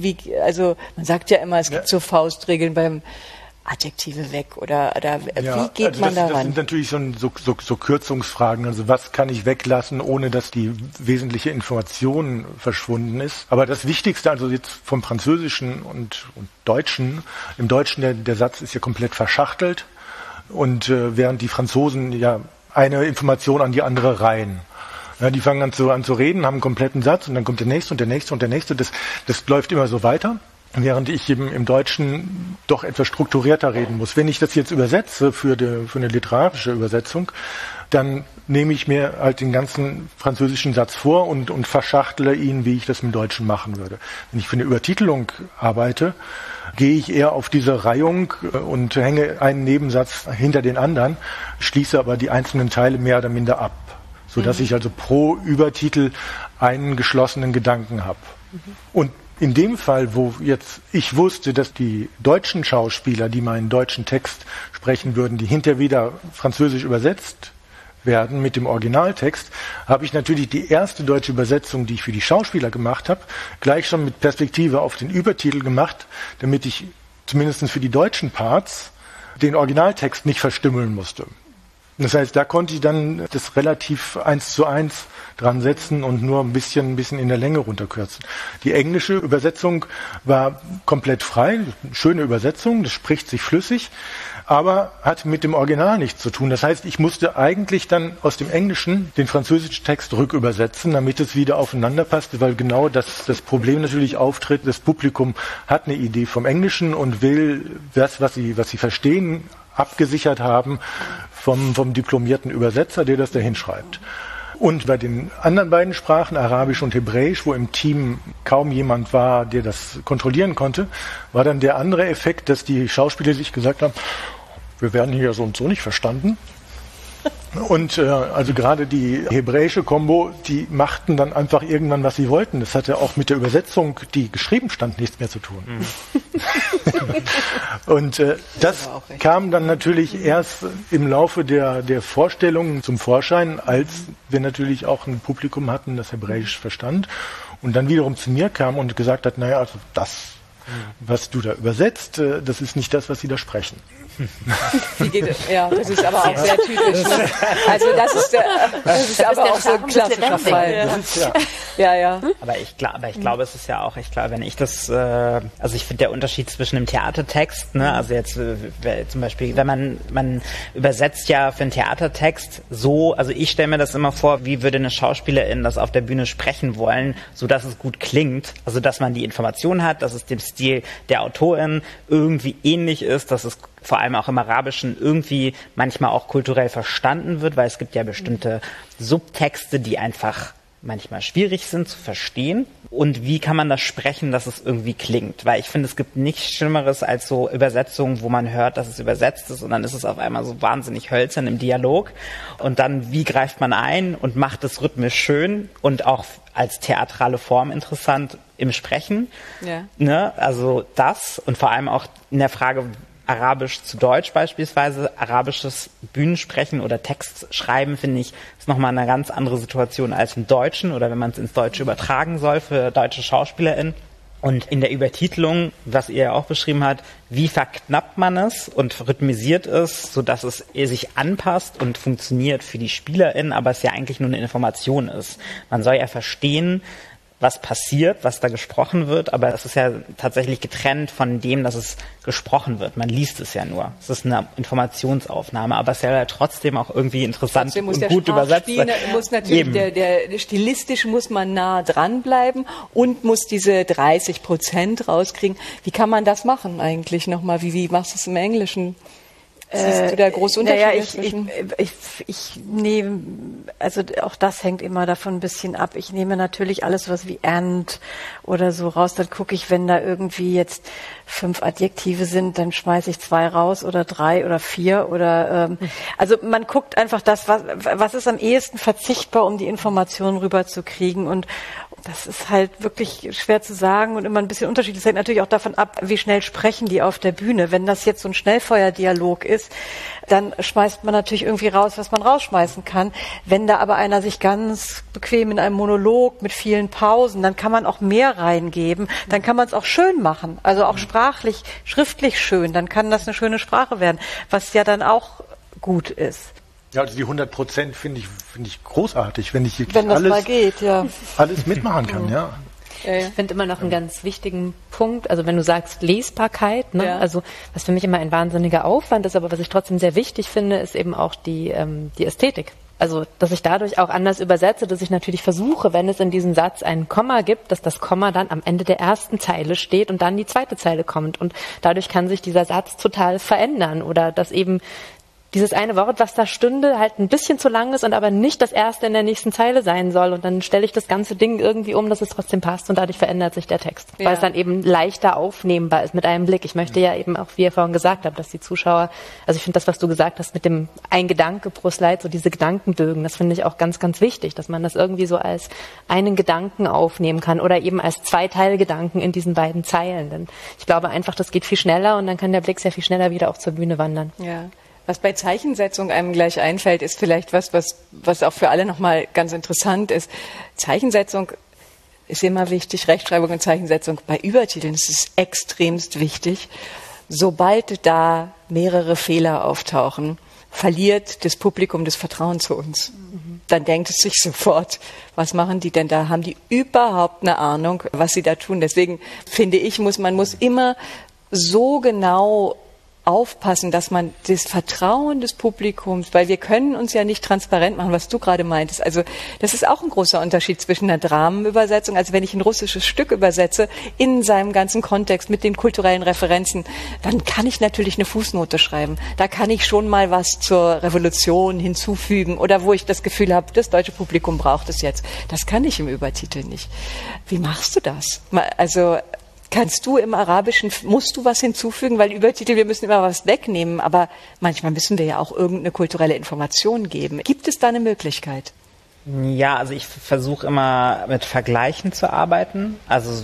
Also man sagt ja immer, es gibt so Faustregeln beim Adjektive weg oder wie geht man da ran? Das sind natürlich so Kürzungsfragen. Also was kann ich weglassen, ohne dass die wesentliche Information verschwunden ist? Aber das Wichtigste, also jetzt vom Französischen und Deutschen, im Deutschen der Satz ist ja komplett verschachtelt und während die Franzosen ja eine Information an die andere reihen. Ja, die fangen an zu reden, haben einen kompletten Satz und dann kommt der nächste und der nächste und der nächste. Das läuft immer so weiter. Während ich eben im Deutschen doch etwas strukturierter reden muss. Wenn ich das jetzt übersetze für eine literarische Übersetzung, dann nehme ich mir halt den ganzen französischen Satz vor und verschachtle ihn, wie ich das im Deutschen machen würde. Wenn ich für eine Übertitelung arbeite, gehe ich eher auf diese Reihung und hänge einen Nebensatz hinter den anderen, schließe aber die einzelnen Teile mehr oder minder ab, sodass ich also pro Übertitel einen geschlossenen Gedanken habe. Und in dem Fall, wo jetzt ich wusste, dass die deutschen Schauspieler, die meinen deutschen Text sprechen würden, die hinterher wieder französisch übersetzt werden mit dem Originaltext, habe ich natürlich die erste deutsche Übersetzung, die ich für die Schauspieler gemacht habe, gleich schon mit Perspektive auf den Übertitel gemacht, damit ich zumindest für die deutschen Parts den Originaltext nicht verstümmeln musste. Das heißt, da konnte ich dann das relativ 1:1 dran setzen und nur ein bisschen in der Länge runterkürzen. Die englische Übersetzung war komplett frei, schöne Übersetzung, das spricht sich flüssig, aber hat mit dem Original nichts zu tun. Das heißt, ich musste eigentlich dann aus dem Englischen den französischen Text rückübersetzen, damit es wieder aufeinander passte, weil genau das Problem natürlich auftritt. Das Publikum hat eine Idee vom Englischen und will das, was sie verstehen, abgesichert haben vom diplomierten Übersetzer, der das da hinschreibt. Und bei den anderen beiden Sprachen, Arabisch und Hebräisch, wo im Team kaum jemand war, der das kontrollieren konnte, war dann der andere Effekt, dass die Schauspieler sich gesagt haben, wir werden hier so und so nicht verstanden. Und also gerade die hebräische Kombo, die machten dann einfach irgendwann, was sie wollten. Das hatte auch mit der Übersetzung, die geschrieben stand, nichts mehr zu tun. Und das kam dann natürlich erst im Laufe der Vorstellungen zum Vorschein, als wir natürlich auch ein Publikum hatten, das Hebräisch verstand. Und dann wiederum zu mir kam und gesagt hat, naja, also das, was du da übersetzt, das ist nicht das, was sie da sprechen. Wie geht es? Ja, das ist aber auch sehr typisch. Ne? Also das ist aber auch so ein klassischer Fall. Ja. Aber ich glaube, es ist ja auch, wenn ich das, also ich finde der Unterschied zwischen einem Theatertext, ne, also jetzt zum Beispiel, wenn man übersetzt ja für einen Theatertext so, also ich stelle mir das immer vor, wie würde eine Schauspielerin das auf der Bühne sprechen wollen, so dass es gut klingt, also dass man die Information hat, dass es dem Stil der Autorin irgendwie ähnlich ist, dass es vor allem auch im Arabischen irgendwie manchmal auch kulturell verstanden wird, weil es gibt ja bestimmte Subtexte, die einfach manchmal schwierig sind zu verstehen. Und wie kann man das sprechen, dass es irgendwie klingt? Weil ich finde, es gibt nichts Schlimmeres als so Übersetzungen, wo man hört, dass es übersetzt ist und dann ist es auf einmal so wahnsinnig hölzern im Dialog. Und dann, wie greift man ein und macht es rhythmisch schön und auch als theatrale Form interessant im Sprechen? Ja. Ne? Also das und vor allem auch in der Frage, Arabisch zu Deutsch beispielsweise, arabisches Bühnensprechen oder Textschreiben, finde ich, ist nochmal eine ganz andere Situation als im Deutschen oder wenn man es ins Deutsche übertragen soll für deutsche SchauspielerInnen. Und in der Übertitelung, was ihr ja auch beschrieben habt, wie verknappt man es und rhythmisiert es, sodass es sich anpasst und funktioniert für die SpielerInnen, aber es ja eigentlich nur eine Information ist. Man soll ja verstehen, was passiert, was da gesprochen wird, aber es ist ja tatsächlich getrennt von dem, dass es gesprochen wird. Man liest es ja nur. Es ist eine Informationsaufnahme, aber es ist ja trotzdem auch irgendwie interessant und gut übersetzt. Muss natürlich stilistisch muss man nah dranbleiben und muss diese 30% rauskriegen. Wie kann man das machen eigentlich nochmal? Wie machst du es im Englischen? Siehst du da große Unterschiede? Ich nehme, also auch das hängt immer davon ein bisschen ab. Ich nehme natürlich alles was wie and oder so raus. Dann gucke ich, wenn da irgendwie jetzt 5 Adjektive sind, dann schmeiße ich 2 raus oder 3 oder 4 oder also man guckt einfach das, was ist am ehesten verzichtbar, um die Informationen rüberzukriegen und das ist halt wirklich schwer zu sagen und immer ein bisschen unterschiedlich. Das hängt natürlich auch davon ab, wie schnell sprechen die auf der Bühne. Wenn das jetzt so ein Schnellfeuerdialog ist, dann schmeißt man natürlich irgendwie raus, was man rausschmeißen kann. Wenn da aber einer sich ganz bequem in einem Monolog mit vielen Pausen, dann kann man auch mehr reingeben. Dann kann man es auch schön machen, also auch sprachlich, schriftlich schön. Dann kann das eine schöne Sprache werden, was ja dann auch gut ist. Ja, also die 100% finde ich großartig, wenn ich wirklich alles mitmachen kann, ja. Ich finde immer noch einen ganz wichtigen Punkt, also wenn du sagst Lesbarkeit, ne? Ja. Also was für mich immer ein wahnsinniger Aufwand ist, aber was ich trotzdem sehr wichtig finde, ist eben auch die Ästhetik. Also, dass ich dadurch auch anders übersetze, dass ich natürlich versuche, wenn es in diesem Satz ein Komma gibt, dass das Komma dann am Ende der ersten Zeile steht und dann die zweite Zeile kommt. Und dadurch kann sich dieser Satz total verändern oder dass eben dieses eine Wort, was da stünde, halt ein bisschen zu lang ist und aber nicht das erste in der nächsten Zeile sein soll. Und dann stelle ich das ganze Ding irgendwie um, dass es trotzdem passt und dadurch verändert sich der Text. Ja. Weil es dann eben leichter aufnehmbar ist mit einem Blick. Ich möchte ja eben auch, wie ihr vorhin gesagt habt, dass die Zuschauer, also ich finde das, was du gesagt hast mit dem ein Gedanke pro Slide, so diese Gedankenbögen, das finde ich auch ganz, ganz wichtig, dass man das irgendwie so als einen Gedanken aufnehmen kann oder eben als Zweiteilgedanken in diesen beiden Zeilen. Denn ich glaube einfach, das geht viel schneller und dann kann der Blick sehr viel schneller wieder auch zur Bühne wandern. Ja. Was bei Zeichensetzung einem gleich einfällt, ist vielleicht was auch für alle nochmal ganz interessant ist. Zeichensetzung ist immer wichtig, Rechtschreibung und Zeichensetzung. Bei Übertiteln ist es extremst wichtig. Sobald da mehrere Fehler auftauchen, verliert das Publikum das Vertrauen zu uns. Dann denkt es sich sofort, was machen die denn da? Haben die überhaupt eine Ahnung, was sie da tun? Deswegen finde ich, man muss immer so genau aufpassen, dass man das Vertrauen des Publikums, weil wir können uns ja nicht transparent machen, was du gerade meintest. Also das ist auch ein großer Unterschied zwischen einer Dramenübersetzung, also wenn ich ein russisches Stück übersetze, in seinem ganzen Kontext mit den kulturellen Referenzen, dann kann ich natürlich eine Fußnote schreiben. Da kann ich schon mal was zur Revolution hinzufügen oder wo ich das Gefühl habe, das deutsche Publikum braucht es jetzt. Das kann ich im Übertitel nicht. Wie machst du das? Also kannst du im Arabischen, musst du was hinzufügen? Weil Übertitel, wir müssen immer was wegnehmen, aber manchmal müssen wir ja auch irgendeine kulturelle Information geben. Gibt es da eine Möglichkeit? Ja, also ich versuche immer mit Vergleichen zu arbeiten.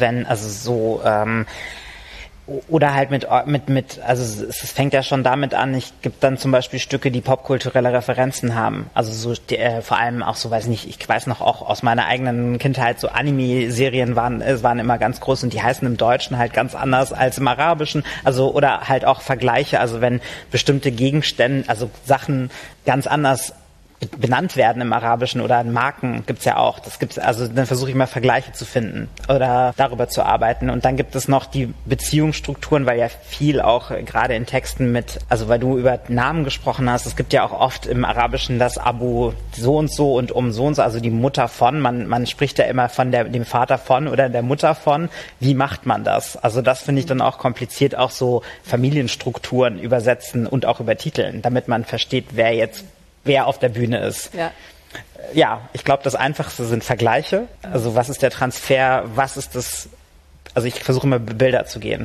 Oder halt also es fängt ja schon damit an, ich gibt dann zum Beispiel Stücke, die popkulturelle Referenzen haben. Also so vor allem auch so, ich weiß noch auch aus meiner eigenen Kindheit, so Anime-Serien waren immer ganz groß und die heißen im Deutschen halt ganz anders als im Arabischen. Also oder halt auch Vergleiche, also wenn bestimmte Gegenstände, also Sachen ganz anders benannt werden im Arabischen oder in Marken gibt's ja auch. Also dann versuche ich mal Vergleiche zu finden oder darüber zu arbeiten. Und dann gibt es noch die Beziehungsstrukturen, weil ja viel auch gerade in Texten weil du über Namen gesprochen hast, es gibt ja auch oft im Arabischen das Abu so und so und so und so, also die Mutter von, man spricht ja immer von dem Vater von oder der Mutter von. Wie macht man das? Also das finde ich dann auch kompliziert, auch so Familienstrukturen übersetzen und auch übertiteln, damit man versteht, wer auf der Bühne ist. Ja, ich glaube, das Einfachste sind Vergleiche. Also was ist der Transfer, was ist das, also ich versuche immer Bilder zu gehen,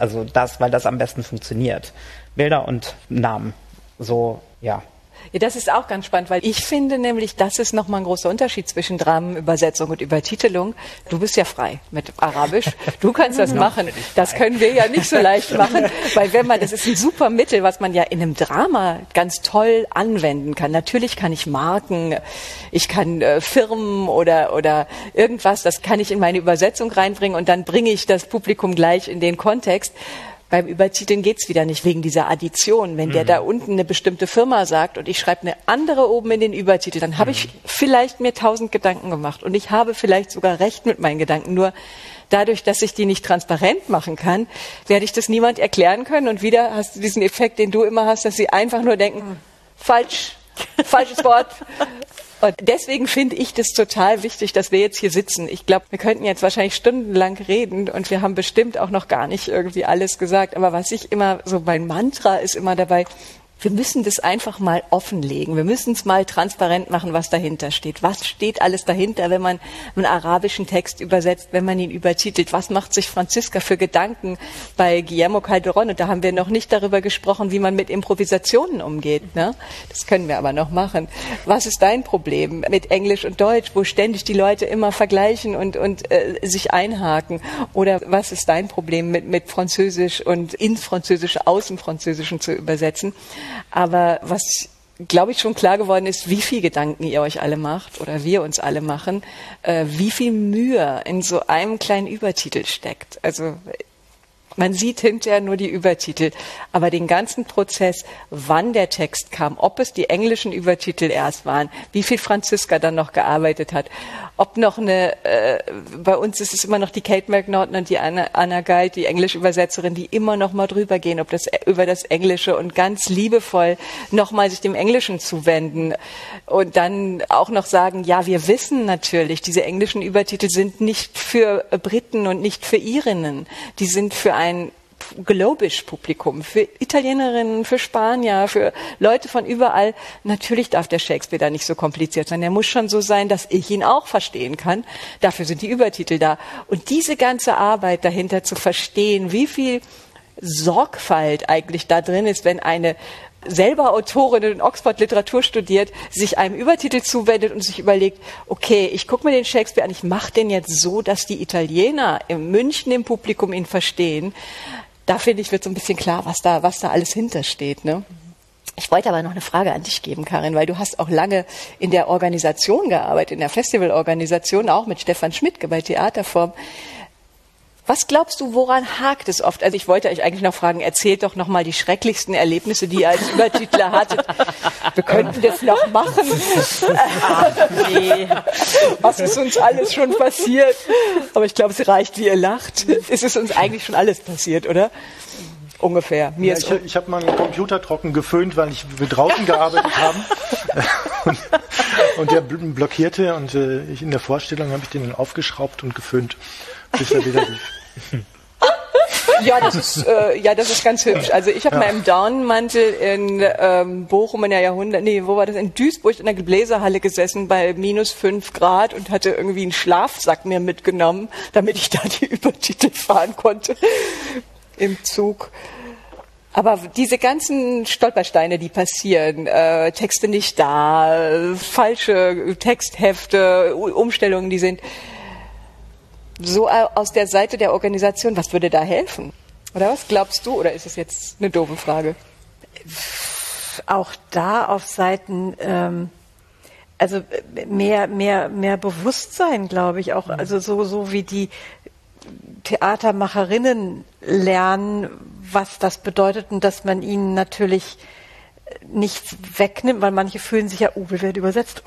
weil das am besten funktioniert. Bilder und Namen. So, ja. Ja, das ist auch ganz spannend, weil ich finde nämlich, das ist nochmal ein großer Unterschied zwischen Dramenübersetzung und Übertitelung. Du bist ja frei mit Arabisch. Du kannst das machen. Das können wir ja nicht so leicht machen, weil das ist ein super Mittel, was man ja in einem Drama ganz toll anwenden kann. Natürlich kann ich Marken, ich kann Firmen oder irgendwas, das kann ich in meine Übersetzung reinbringen und dann bringe ich das Publikum gleich in den Kontext. Beim Übertiteln geht's wieder nicht wegen dieser Addition. Wenn der da unten eine bestimmte Firma sagt und ich schreibe eine andere oben in den Übertitel, dann habe ich vielleicht mir 1000 Gedanken gemacht und ich habe vielleicht sogar recht mit meinen Gedanken. Nur dadurch, dass ich die nicht transparent machen kann, werde ich das niemand erklären können. Und wieder hast du diesen Effekt, den du immer hast, dass sie einfach nur denken, falsches Wort. Und deswegen finde ich das total wichtig, dass wir jetzt hier sitzen. Ich glaube, wir könnten jetzt wahrscheinlich stundenlang reden und wir haben bestimmt auch noch gar nicht irgendwie alles gesagt. Aber was ich immer, so mein Mantra ist immer dabei, wir müssen das einfach mal offenlegen. Wir müssen es mal transparent machen, was dahinter steht. Was steht alles dahinter, wenn man einen arabischen Text übersetzt, wenn man ihn übertitelt? Was macht sich Franziska für Gedanken bei Guillermo Calderón? Und da haben wir noch nicht darüber gesprochen, wie man mit Improvisationen umgeht. Ne? Das können wir aber noch machen. Was ist dein Problem mit Englisch und Deutsch, wo ständig die Leute immer vergleichen und sich einhaken? Oder was ist dein Problem mit Französisch und ins Französische, aus dem Französischen zu übersetzen? Aber was, glaube ich, schon klar geworden ist, wie viel Gedanken ihr euch alle macht oder wir uns alle machen, wie viel Mühe in so einem kleinen Übertitel steckt. Also man sieht hinterher nur die Übertitel, aber den ganzen Prozess, wann der Text kam, ob es die englischen Übertitel erst waren, wie viel Franziska dann noch gearbeitet hat, ob noch bei uns ist es immer noch die Kate McNaughton und die Anna Guide, die englische Übersetzerin, die immer noch mal drüber gehen, über das Englische und ganz liebevoll noch mal sich dem Englischen zuwenden und dann auch noch sagen, ja, wir wissen natürlich, diese englischen Übertitel sind nicht für Briten und nicht für Irinnen, die sind für ein globisch Publikum, für Italienerinnen, für Spanier, für Leute von überall. Natürlich darf der Shakespeare da nicht so kompliziert sein. Der muss schon so sein, dass ich ihn auch verstehen kann. Dafür sind die Übertitel da. Und diese ganze Arbeit dahinter zu verstehen, wie viel Sorgfalt eigentlich da drin ist, wenn eine selber Autorin in Oxford Literatur studiert, sich einem Übertitel zuwendet und sich überlegt, okay, ich gucke mir den Shakespeare an, ich mache den jetzt so, dass die Italiener in München im Publikum ihn verstehen. Da finde ich, wird so ein bisschen klar, was da alles hintersteht, ne? Ich wollte aber noch eine Frage an dich geben, Karin, weil du hast auch lange in der Organisation gearbeitet, in der Festivalorganisation, auch mit Stefan Schmidt bei Theaterform. Was glaubst du, woran hakt es oft? Also ich wollte euch eigentlich noch fragen, erzählt doch noch mal die schrecklichsten Erlebnisse, die ihr als Übertitler hattet. Wir könnten das noch machen. Ach, nee. Was ist uns alles schon passiert? Aber ich glaube, es reicht, wie ihr lacht. Es ist uns eigentlich schon alles passiert, oder? ungefähr. Ich habe meinen Computer trocken geföhnt, weil wir draußen gearbeitet haben. Und der blockierte und ich in der Vorstellung habe ich den dann aufgeschraubt und geföhnt, bis er wieder lief. Ja, das ist ganz hübsch. Also ich habe mal im Daunenmantel in Bochum in der in Duisburg in der Gebläsehalle gesessen bei -5 Grad und hatte irgendwie einen Schlafsack mir mitgenommen, damit ich da die Übertitel fahren konnte im Zug. Aber diese ganzen Stolpersteine, die passieren, Texte nicht da, falsche Texthefte, Umstellungen, die sind so aus der Seite der Organisation, was würde da helfen? Oder was glaubst du? Oder ist es jetzt eine doofe Frage? Auch da auf Seiten, also mehr Bewusstsein, glaube ich auch. Also so wie die Theatermacherinnen lernen, was das bedeutet und dass man ihnen natürlich nichts wegnimmt, weil manche fühlen sich ja, wir werden übersetzt,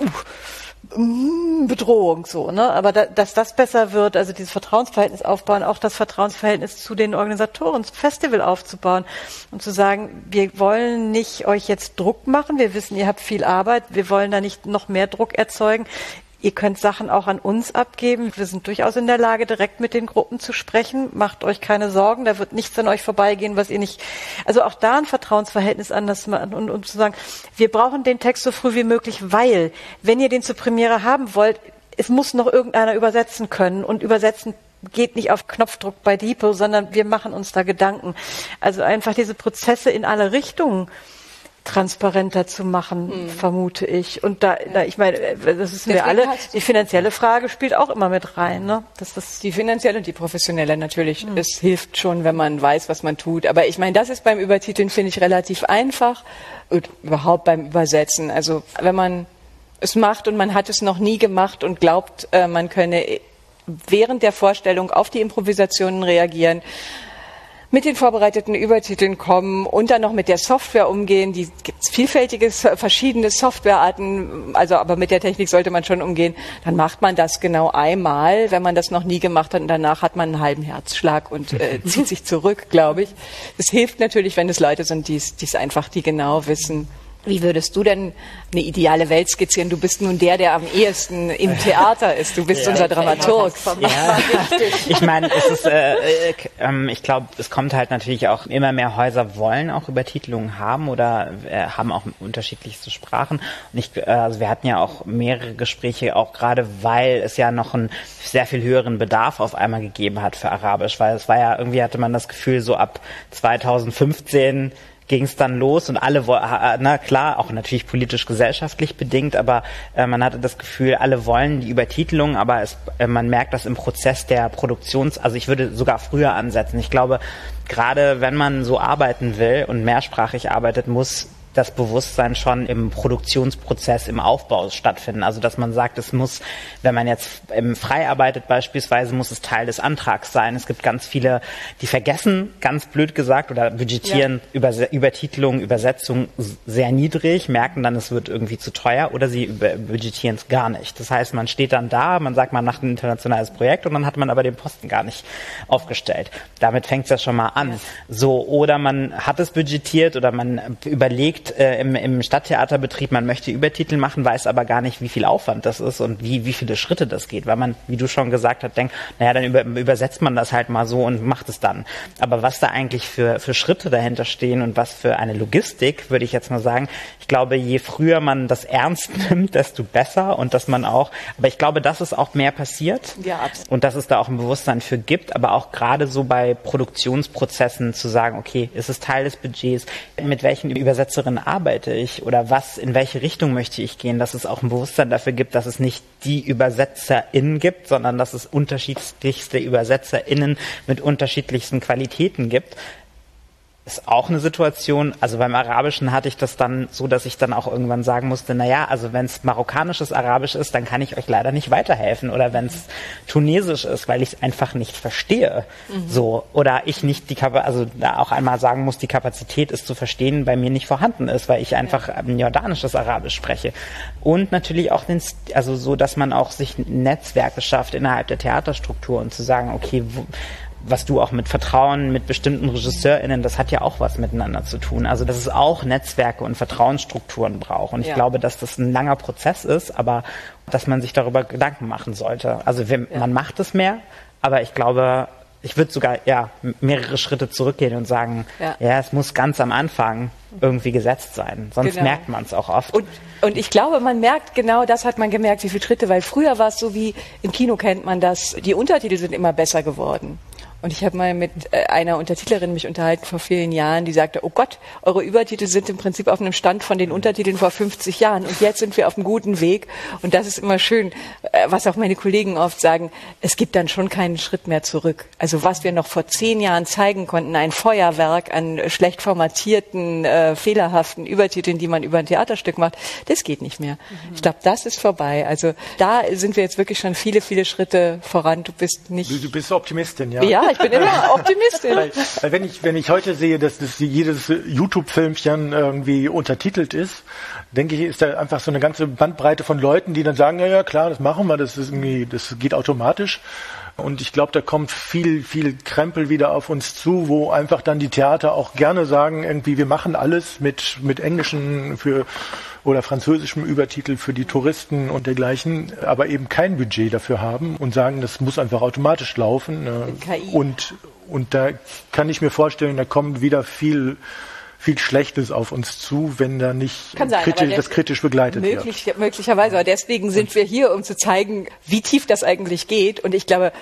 Bedrohung so, ne? Aber dass das besser wird, also dieses Vertrauensverhältnis aufbauen, auch das Vertrauensverhältnis zu den Organisatoren, zum Festival aufzubauen und zu sagen, wir wollen nicht euch jetzt Druck machen, wir wissen, ihr habt viel Arbeit, wir wollen da nicht noch mehr Druck erzeugen. Ihr könnt Sachen auch an uns abgeben. Wir sind durchaus in der Lage, direkt mit den Gruppen zu sprechen. Macht euch keine Sorgen, da wird nichts an euch vorbeigehen, was ihr nicht... Also auch da ein Vertrauensverhältnis anders machen und zu sagen, wir brauchen den Text so früh wie möglich, weil, wenn ihr den zur Premiere haben wollt, es muss noch irgendeiner übersetzen können. Und übersetzen geht nicht auf Knopfdruck bei Depot, sondern wir machen uns da Gedanken. Also einfach diese Prozesse in alle Richtungen transparenter zu machen, vermute ich. Und ich meine, das wissen wir alle, die finanzielle Frage spielt auch immer mit rein, ne? Die finanzielle und die professionelle natürlich. Es hilft schon, wenn man weiß, was man tut. Aber ich meine, das ist beim Übertiteln, finde ich, relativ einfach. Und überhaupt beim Übersetzen. Also wenn man es macht und man hat es noch nie gemacht und glaubt, man könne während der Vorstellung auf die Improvisationen reagieren, mit den vorbereiteten Übertiteln kommen und dann noch mit der Software umgehen. Die gibt's vielfältige, verschiedene Softwarearten, also aber mit der Technik sollte man schon umgehen. Dann macht man das genau einmal, wenn man das noch nie gemacht hat und danach hat man einen halben Herzschlag und zieht sich zurück, glaube ich. Das hilft natürlich, wenn es Leute sind, die genau wissen. Wie würdest du denn eine ideale Welt skizzieren? Du bist nun der am ehesten im Theater ist. Du bist unser Dramaturg. Ja. Ich meine, ich glaube, es kommt halt natürlich auch, immer mehr Häuser wollen auch Übertitelungen haben oder haben auch unterschiedlichste Sprachen. Und also wir hatten ja auch mehrere Gespräche, auch gerade weil es ja noch einen sehr viel höheren Bedarf auf einmal gegeben hat für Arabisch, weil es war ja, irgendwie hatte man das Gefühl, so ab 2015 ging es dann los und alle, na klar, auch natürlich politisch-gesellschaftlich bedingt, aber man hatte das Gefühl, alle wollen die Übertitelung, aber man merkt das im Prozess der also ich würde sogar früher ansetzen. Ich glaube, gerade wenn man so arbeiten will und mehrsprachig arbeitet, muss das Bewusstsein schon im Produktionsprozess, im Aufbau stattfinden. Also dass man sagt, es muss, wenn man jetzt frei arbeitet beispielsweise, muss es Teil des Antrags sein. Es gibt ganz viele, die vergessen, ganz blöd gesagt, oder budgetieren Übertitelung, Übersetzung sehr niedrig, merken dann, es wird irgendwie zu teuer, oder sie budgetieren es gar nicht. Das heißt, man steht dann da, man sagt, man macht ein internationales Projekt und dann hat man aber den Posten gar nicht aufgestellt. Damit fängt es ja schon mal an. So, oder man hat es budgetiert oder man überlegt, im Stadttheaterbetrieb, man möchte Übertitel machen, weiß aber gar nicht, wie viel Aufwand das ist und wie viele Schritte das geht, weil man, wie du schon gesagt hast, denkt, naja, dann übersetzt man das halt mal so und macht es dann. Aber was da eigentlich für Schritte dahinter stehen und was für eine Logistik, würde ich jetzt mal sagen, ich glaube, je früher man das ernst nimmt, desto besser und dass man auch, aber ich glaube, dass es auch mehr passiert und dass es da auch ein Bewusstsein für gibt, aber auch gerade so bei Produktionsprozessen zu sagen, okay, ist es Teil des Budgets, mit welchen Übersetzerinnen arbeite ich oder in welche Richtung möchte ich gehen, dass es auch ein Bewusstsein dafür gibt, dass es nicht die ÜbersetzerInnen gibt, sondern dass es unterschiedlichste ÜbersetzerInnen mit unterschiedlichsten Qualitäten gibt. Ist auch eine Situation, also beim Arabischen hatte ich das dann so, dass ich dann auch irgendwann sagen musste, naja, also wenn es marokkanisches Arabisch ist, dann kann ich euch leider nicht weiterhelfen, oder wenn es tunesisch ist, weil ich es einfach nicht verstehe, so, oder ich nicht also da auch einmal sagen muss, die Kapazität, es zu verstehen, bei mir nicht vorhanden ist, weil ich einfach ein jordanisches Arabisch spreche. Und natürlich auch also so, dass man auch sich Netzwerke schafft innerhalb der Theaterstruktur und zu sagen, okay, was du auch mit Vertrauen mit bestimmten RegisseurInnen, das hat ja auch was miteinander zu tun. Also dass es auch Netzwerke und Vertrauensstrukturen braucht. Und ich glaube, dass das ein langer Prozess ist, aber dass man sich darüber Gedanken machen sollte. Also man macht es mehr, aber ich glaube, ich würde sogar mehrere Schritte zurückgehen und sagen, es muss ganz am Anfang irgendwie gesetzt sein. Sonst merkt man es auch oft. Und ich glaube, man merkt, genau das hat man gemerkt, wie viele Schritte, weil früher war es so wie, im Kino kennt man das, die Untertitel sind immer besser geworden. Und ich habe mal mit einer Untertitlerin mich unterhalten vor vielen Jahren, die sagte, oh Gott, eure Übertitel sind im Prinzip auf einem Stand von den Untertiteln vor 50 Jahren und jetzt sind wir auf einem guten Weg. Und das ist immer schön, was auch meine Kollegen oft sagen, es gibt dann schon keinen Schritt mehr zurück. Also was wir noch vor 10 Jahren zeigen konnten, ein Feuerwerk an schlecht formatierten, fehlerhaften Übertiteln, die man über ein Theaterstück macht, das geht nicht mehr. Ich glaube, das ist vorbei. Also da sind wir jetzt wirklich schon viele, viele Schritte voran. Du bist nicht... Du bist Optimistin, ja? Ja, ich bin immer Optimistin. Weil wenn ich heute sehe, dass jedes YouTube-Filmchen irgendwie untertitelt ist, denke ich, ist da einfach so eine ganze Bandbreite von Leuten, die dann sagen, ja klar, das machen wir, das geht automatisch. Und ich glaube, da kommt viel Krempel wieder auf uns zu, wo einfach dann die Theater auch gerne sagen, irgendwie, wir machen alles mit englischen oder französischem Übertitel für die Touristen und dergleichen, aber eben kein Budget dafür haben und sagen, das muss einfach automatisch laufen. KI. Und da kann ich mir vorstellen, da kommt wieder viel Schlechtes auf uns zu, wenn da nicht kritisch begleitet wird. Möglicherweise, aber deswegen sind wir hier, um zu zeigen, wie tief das eigentlich geht. Und ich glaube,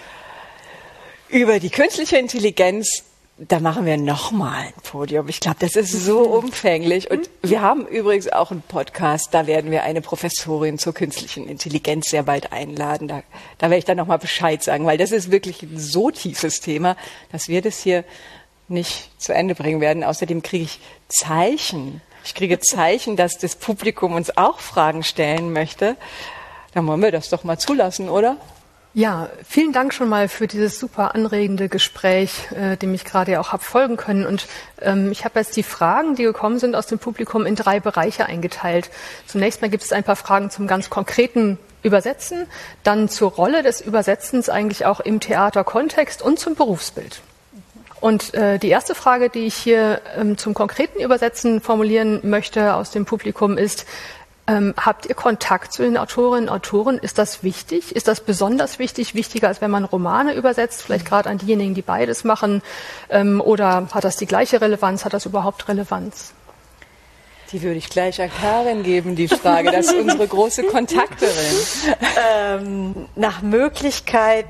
über die künstliche Intelligenz, da machen wir nochmal ein Podium. Ich glaube, das ist so umfänglich. Und wir haben übrigens auch einen Podcast, da werden wir eine Professorin zur künstlichen Intelligenz sehr bald einladen. Da werde ich dann nochmal Bescheid sagen, weil das ist wirklich ein so tiefes Thema, dass wir das hier nicht zu Ende bringen werden. Außerdem kriege ich Zeichen. Ich kriege Zeichen, dass das Publikum uns auch Fragen stellen möchte. Dann wollen wir das doch mal zulassen, oder? Ja, vielen Dank schon mal für dieses super anregende Gespräch, dem ich gerade auch habe folgen können. Und ich habe jetzt die Fragen, die gekommen sind aus dem Publikum, in 3 Bereiche eingeteilt. Zunächst mal gibt es ein paar Fragen zum ganz konkreten Übersetzen, dann zur Rolle des Übersetzens eigentlich auch im Theaterkontext und zum Berufsbild. Und die erste Frage, die ich hier zum konkreten Übersetzen formulieren möchte aus dem Publikum ist, habt ihr Kontakt zu den Autorinnen und Autoren? Ist das wichtig? Ist das besonders wichtig? Wichtiger, als wenn man Romane übersetzt? Vielleicht gerade an diejenigen, die beides machen? Oder hat das die gleiche Relevanz? Hat das überhaupt Relevanz? Die würde ich gleich an Karin geben, die Frage. Das ist unsere große Kontakterin. Nach Möglichkeit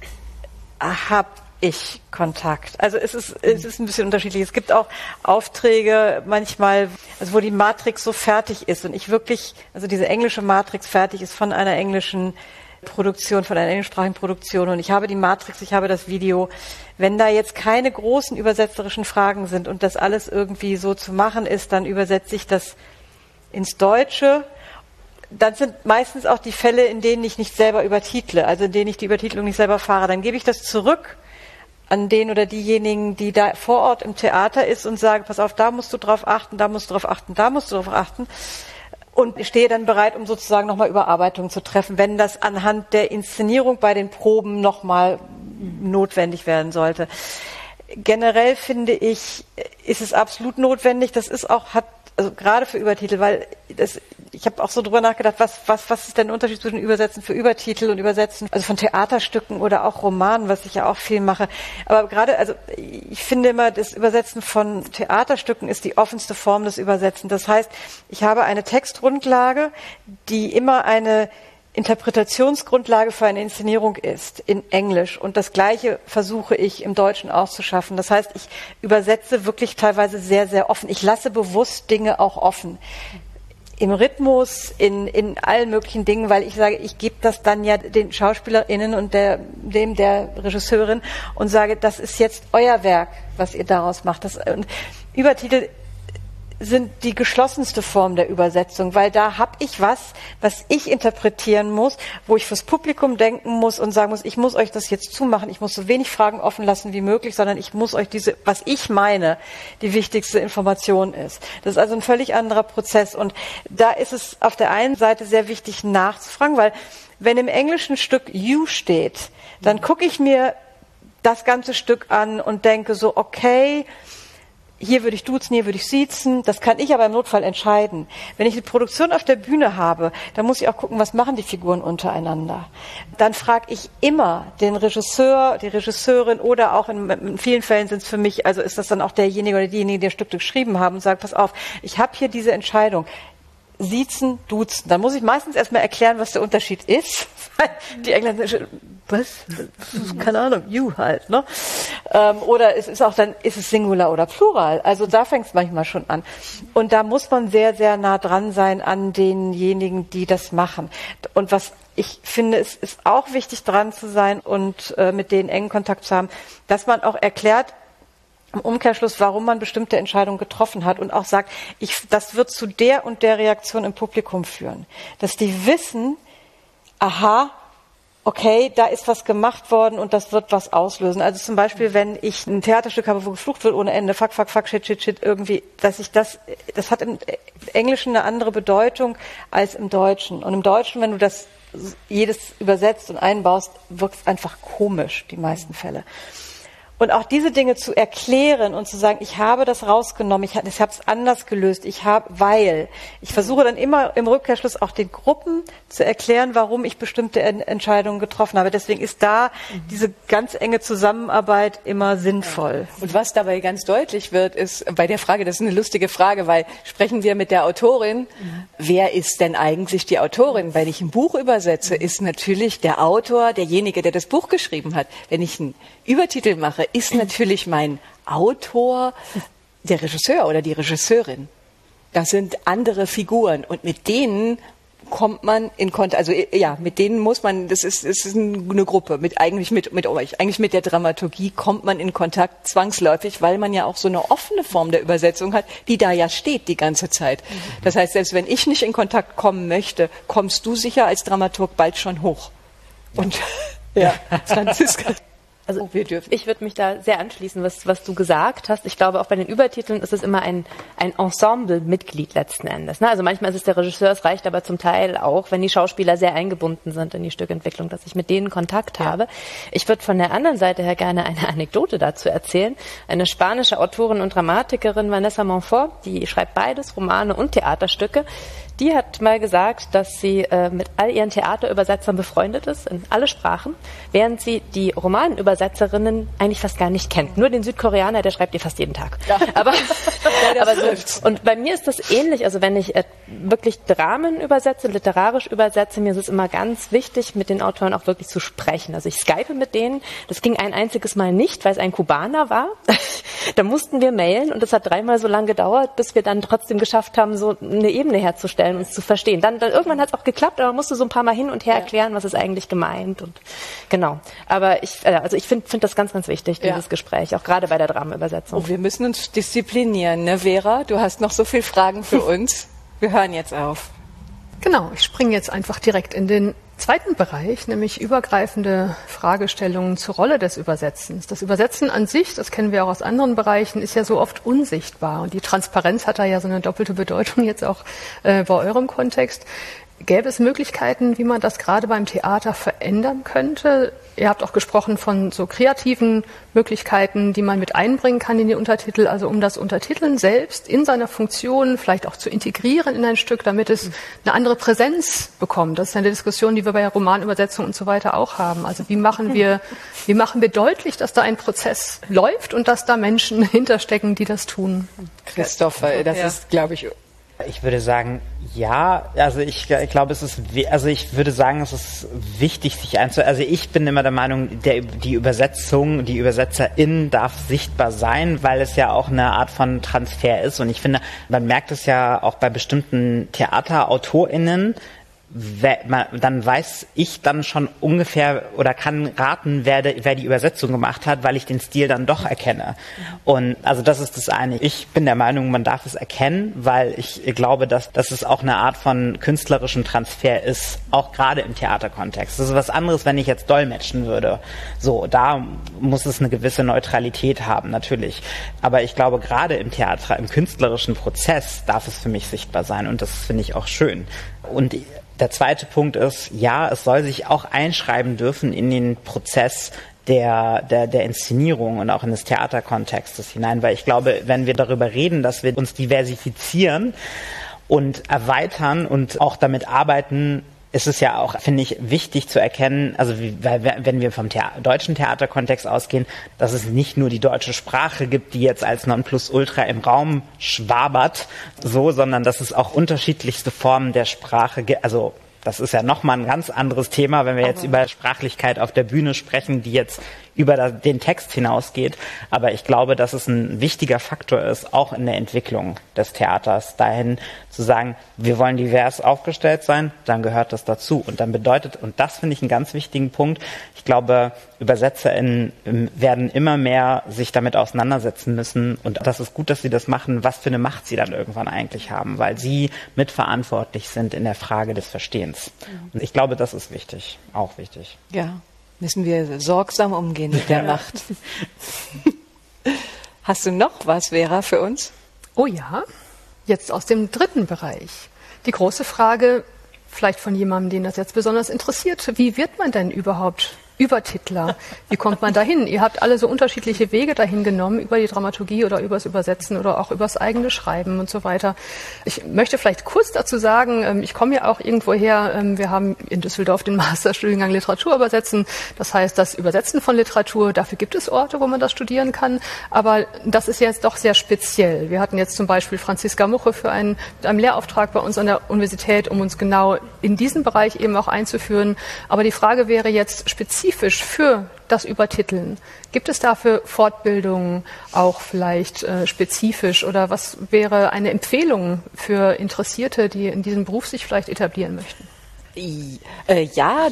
habe ich Kontakt. Also es ist ein bisschen unterschiedlich. Es gibt auch Aufträge manchmal, also wo die Matrix so fertig ist und ich wirklich, also diese englische Matrix fertig ist von einer englischen Produktion, von einer englischsprachigen Produktion und ich habe die Matrix, ich habe das Video. Wenn da jetzt keine großen übersetzerischen Fragen sind und das alles irgendwie so zu machen ist, dann übersetze ich das ins Deutsche. Dann sind meistens auch die Fälle, in denen ich nicht selber übertitle, also in denen ich die Übertitlung nicht selber fahre. Dann gebe ich das zurück an den oder diejenigen, die da vor Ort im Theater ist und sage, pass auf, da musst du drauf achten, da musst du drauf achten, da musst du drauf achten. Und ich stehe dann bereit, um sozusagen nochmal Überarbeitungen zu treffen, wenn das anhand der Inszenierung bei den Proben nochmal notwendig werden sollte. Generell finde ich, ist es absolut notwendig, das ist auch, also gerade für Übertitel, weil ich habe auch so drüber nachgedacht, was ist denn der Unterschied zwischen Übersetzen für Übertitel und Übersetzen, also von Theaterstücken oder auch Romanen, was ich ja auch viel mache. Aber gerade, also ich finde immer, das Übersetzen von Theaterstücken ist die offenste Form des Übersetzens. Das heißt, ich habe eine Textgrundlage, die immer eine Interpretationsgrundlage für eine Inszenierung ist, in Englisch. Und das Gleiche versuche ich im Deutschen auch zu schaffen. Das heißt, ich übersetze wirklich teilweise sehr, sehr offen. Ich lasse bewusst Dinge auch offen. Im Rhythmus, in allen möglichen Dingen, weil ich sage, ich gebe das dann ja den SchauspielerInnen und der Regisseurin und sage, das ist jetzt euer Werk, was ihr daraus macht. Und Übertitel sind die geschlossenste Form der Übersetzung, weil da habe ich was ich interpretieren muss, wo ich fürs Publikum denken muss und sagen muss, ich muss euch das jetzt zumachen, ich muss so wenig Fragen offen lassen wie möglich, sondern ich muss euch was ich meine, die wichtigste Information ist. Das ist also ein völlig anderer Prozess und da ist es auf der einen Seite sehr wichtig nachzufragen, weil wenn im englischen Stück you steht, dann gucke ich mir das ganze Stück an und denke so, okay, hier würde ich duzen, hier würde ich siezen. Das kann ich aber im Notfall entscheiden. Wenn ich eine Produktion auf der Bühne habe, dann muss ich auch gucken, was machen die Figuren untereinander. Dann frage ich immer den Regisseur, die Regisseurin oder auch in vielen Fällen sind es für mich, also ist das dann auch derjenige oder diejenige, die das Stück geschrieben haben und sagt, pass auf, ich habe hier diese Entscheidung. Siezen, duzen. Dann muss ich meistens erstmal erklären, was der Unterschied ist. Die Engländer, was? Keine Ahnung, you halt, ne? Oder es ist auch dann, ist es Singular oder Plural? Also da fängt es manchmal schon an. Und da muss man sehr, sehr nah dran sein an denjenigen, die das machen. Und was ich finde, es ist auch wichtig dran zu sein und mit denen engen Kontakt zu haben, dass man auch erklärt, im Umkehrschluss, warum man bestimmte Entscheidungen getroffen hat und auch sagt, das wird zu der und der Reaktion im Publikum führen. Dass die wissen, aha, okay, da ist was gemacht worden und das wird was auslösen. Also zum Beispiel, wenn ich ein Theaterstück habe, wo geflucht wird ohne Ende, fuck, shit, irgendwie, dass ich das hat im Englischen eine andere Bedeutung als im Deutschen. Und im Deutschen, wenn du das jedes übersetzt und einbaust, wirkt es einfach komisch, die meisten Fälle. Und auch diese Dinge zu erklären und zu sagen, ich habe das rausgenommen, ich habe es anders gelöst, ich versuche dann immer im Rückkehrschluss auch den Gruppen zu erklären, warum ich bestimmte Entscheidungen getroffen habe. Deswegen ist da diese ganz enge Zusammenarbeit immer sinnvoll. Und was dabei ganz deutlich wird, ist bei der Frage, das ist eine lustige Frage, weil sprechen wir mit der Autorin, wer ist denn eigentlich die Autorin? Wenn ich ein Buch übersetze, ist natürlich der Autor derjenige, der das Buch geschrieben hat. Wenn ich einen Übertitel mache, ist natürlich mein Autor der Regisseur oder die Regisseurin. Das sind andere Figuren und mit denen kommt man in Kontakt, also ja, mit denen muss man, das ist eine Gruppe, eigentlich mit euch, eigentlich mit der Dramaturgie kommt man in Kontakt zwangsläufig, weil man ja auch so eine offene Form der Übersetzung hat, die da ja steht die ganze Zeit. Das heißt, selbst wenn ich nicht in Kontakt kommen möchte, kommst du sicher als Dramaturg bald schon hoch. Und ja, Franziska. Also ich würde mich da sehr anschließen, was du gesagt hast. Ich glaube, auch bei den Übertiteln ist es immer ein Ensemble-Mitglied letzten Endes. Ne? Also manchmal ist es der Regisseur, es reicht aber zum Teil auch, wenn die Schauspieler sehr eingebunden sind in die Stückentwicklung, dass ich mit denen Kontakt habe. Ich würde von der anderen Seite her gerne eine Anekdote dazu erzählen. Eine spanische Autorin und Dramatikerin, Vanessa Monfort, die schreibt beides, Romane und Theaterstücke. Die hat mal gesagt, dass sie mit all ihren Theaterübersetzern befreundet ist, in alle Sprachen, während sie die Romanübersetzerinnen eigentlich fast gar nicht kennt. Nur den Südkoreaner, der schreibt ihr fast jeden Tag. Ja. Aber so, und bei mir ist das ähnlich. Also wenn ich wirklich Dramen übersetze, literarisch übersetze, mir ist es immer ganz wichtig, mit den Autoren auch wirklich zu sprechen. Also ich skype mit denen. Das ging ein einziges Mal nicht, weil es ein Kubaner war. Da mussten wir mailen und das hat 3-mal so lange gedauert, bis wir dann trotzdem geschafft haben, so eine Ebene herzustellen, uns zu verstehen. Dann irgendwann hat es auch geklappt, aber man musste so ein paar Mal hin und her erklären, was ist eigentlich gemeint und genau. Aber ich finde das ganz, ganz wichtig, dieses Gespräch, auch gerade bei der Dramenübersetzung. Oh, wir müssen uns disziplinieren, ne, Vera? Du hast noch so viele Fragen für uns. Wir hören jetzt auf. Genau, ich springe jetzt einfach direkt in den zweiten Bereich, nämlich übergreifende Fragestellungen zur Rolle des Übersetzens. Das Übersetzen an sich, das kennen wir auch aus anderen Bereichen, ist ja so oft unsichtbar. Und die Transparenz hat da ja so eine doppelte Bedeutung jetzt auch bei eurem Kontext. Gäbe es Möglichkeiten, wie man das gerade beim Theater verändern könnte? Ihr habt auch gesprochen von so kreativen Möglichkeiten, die man mit einbringen kann in die Untertitel, also um das Untertiteln selbst in seiner Funktion vielleicht auch zu integrieren in ein Stück, damit es eine andere Präsenz bekommt. Das ist eine Diskussion, die wir bei Romanübersetzung und so weiter auch haben. Also wie machen wir deutlich, dass da ein Prozess läuft und dass da Menschen hinterstecken, die das tun? Christoph, das ist, glaube ich... Ich würde sagen, ja, also ich glaube, es ist wichtig, sich also ich bin immer der Meinung, die Übersetzerin darf sichtbar sein, weil es ja auch eine Art von Transfer ist und ich finde, man merkt es ja auch bei bestimmten TheaterautorInnen, dann weiß ich dann schon ungefähr oder kann raten, wer die Übersetzung gemacht hat, weil ich den Stil dann doch erkenne. Und also das ist das eine. Ich bin der Meinung, man darf es erkennen, weil ich glaube, dass es auch eine Art von künstlerischem Transfer ist, auch gerade im Theaterkontext. Das ist was anderes, wenn ich jetzt dolmetschen würde. So, da muss es eine gewisse Neutralität haben, natürlich. Aber ich glaube, gerade im Theater, im künstlerischen Prozess darf es für mich sichtbar sein und das finde ich auch schön. Und der zweite Punkt ist, ja, es soll sich auch einschreiben dürfen in den Prozess, der Inszenierung und auch in des Theaterkontextes hinein, weil ich glaube, wenn wir darüber reden, dass wir uns diversifizieren und erweitern und auch damit arbeiten, ist es ja auch, finde ich, wichtig zu erkennen, also wenn wir vom deutschen Theaterkontext ausgehen, dass es nicht nur die deutsche Sprache gibt, die jetzt als Nonplusultra im Raum schwabert, sondern dass es auch unterschiedlichste Formen der Sprache gibt, also das ist ja nochmal ein ganz anderes Thema, wenn wir jetzt über Sprachlichkeit auf der Bühne sprechen, die jetzt über den Text hinausgeht. Aber ich glaube, dass es ein wichtiger Faktor ist, auch in der Entwicklung des Theaters, dahin zu sagen, wir wollen divers aufgestellt sein, dann gehört das dazu. Und dann bedeutet, und das finde ich einen ganz wichtigen Punkt, ich glaube, ÜbersetzerInnen werden immer mehr sich damit auseinandersetzen müssen. Und das ist gut, dass sie das machen, was für eine Macht sie dann irgendwann eigentlich haben, weil sie mitverantwortlich sind in der Frage des Verstehens. Und ich glaube, das ist wichtig, auch wichtig. Ja, müssen wir sorgsam umgehen mit der Macht. Hast du noch was, Vera, für uns? Oh ja, jetzt aus dem dritten Bereich. Die große Frage, vielleicht von jemandem, den das jetzt besonders interessiert, wie wird man denn überhaupt Übertitler? Wie kommt man dahin? Ihr habt alle so unterschiedliche Wege dahin genommen, über die Dramaturgie oder übers Übersetzen oder auch übers eigene Schreiben und so weiter. Ich möchte vielleicht kurz dazu sagen, ich komme ja auch irgendwo her, wir haben in Düsseldorf den Masterstudiengang Literatur übersetzen. Das heißt, das Übersetzen von Literatur, dafür gibt es Orte, wo man das studieren kann. Aber das ist jetzt doch sehr speziell. Wir hatten jetzt zum Beispiel Franziska Muche für einen Lehrauftrag bei uns an der Universität, um uns genau in diesen Bereich eben auch einzuführen. Aber die Frage wäre jetzt spezifisch für das Übertiteln. Gibt es dafür Fortbildungen auch vielleicht spezifisch oder was wäre eine Empfehlung für Interessierte, die in diesem Beruf sich vielleicht etablieren möchten? Ja,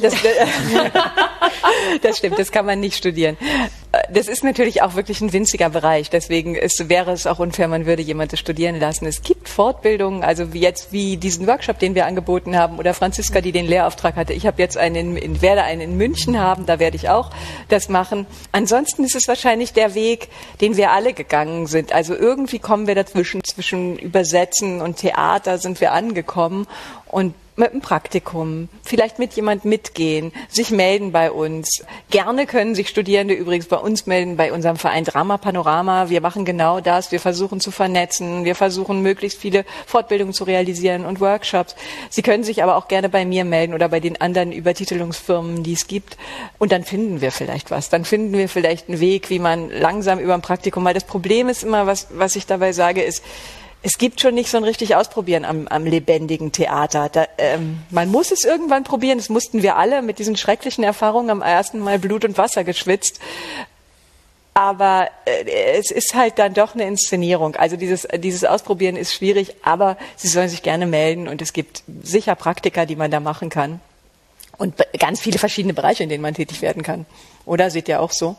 das stimmt, das kann man nicht studieren. Das ist natürlich auch wirklich ein winziger Bereich, deswegen wäre es auch unfair, man würde jemanden studieren lassen. Es gibt Fortbildungen, also wie diesen Workshop, den wir angeboten haben, oder Franziska, die den Lehrauftrag hatte. Ich habe jetzt werde einen in München haben, da werde ich auch das machen. Ansonsten ist es wahrscheinlich der Weg, den wir alle gegangen sind. Also irgendwie kommen wir dazwischen, zwischen Übersetzen und Theater sind wir angekommen und mit einem Praktikum, vielleicht mit jemand mitgehen, sich melden bei uns. Gerne können sich Studierende übrigens bei uns melden, bei unserem Verein Drama Panorama. Wir machen genau das. Wir versuchen zu vernetzen. Wir versuchen möglichst viele Fortbildungen zu realisieren und Workshops. Sie können sich aber auch gerne bei mir melden oder bei den anderen Übertitelungsfirmen, die es gibt. Und dann finden wir vielleicht was. Dann finden wir vielleicht einen Weg, wie man langsam über ein Praktikum, weil das Problem ist immer, was ich dabei sage, ist, es gibt schon nicht so ein richtig Ausprobieren am lebendigen Theater. Man muss es irgendwann probieren. Das mussten wir alle mit diesen schrecklichen Erfahrungen am ersten Mal Blut und Wasser geschwitzt. Aber es ist halt dann doch eine Inszenierung. Also dieses Ausprobieren ist schwierig, aber Sie sollen sich gerne melden und es gibt sicher Praktika, die man da machen kann. Und ganz viele verschiedene Bereiche, in denen man tätig werden kann. Oder seht ihr auch so?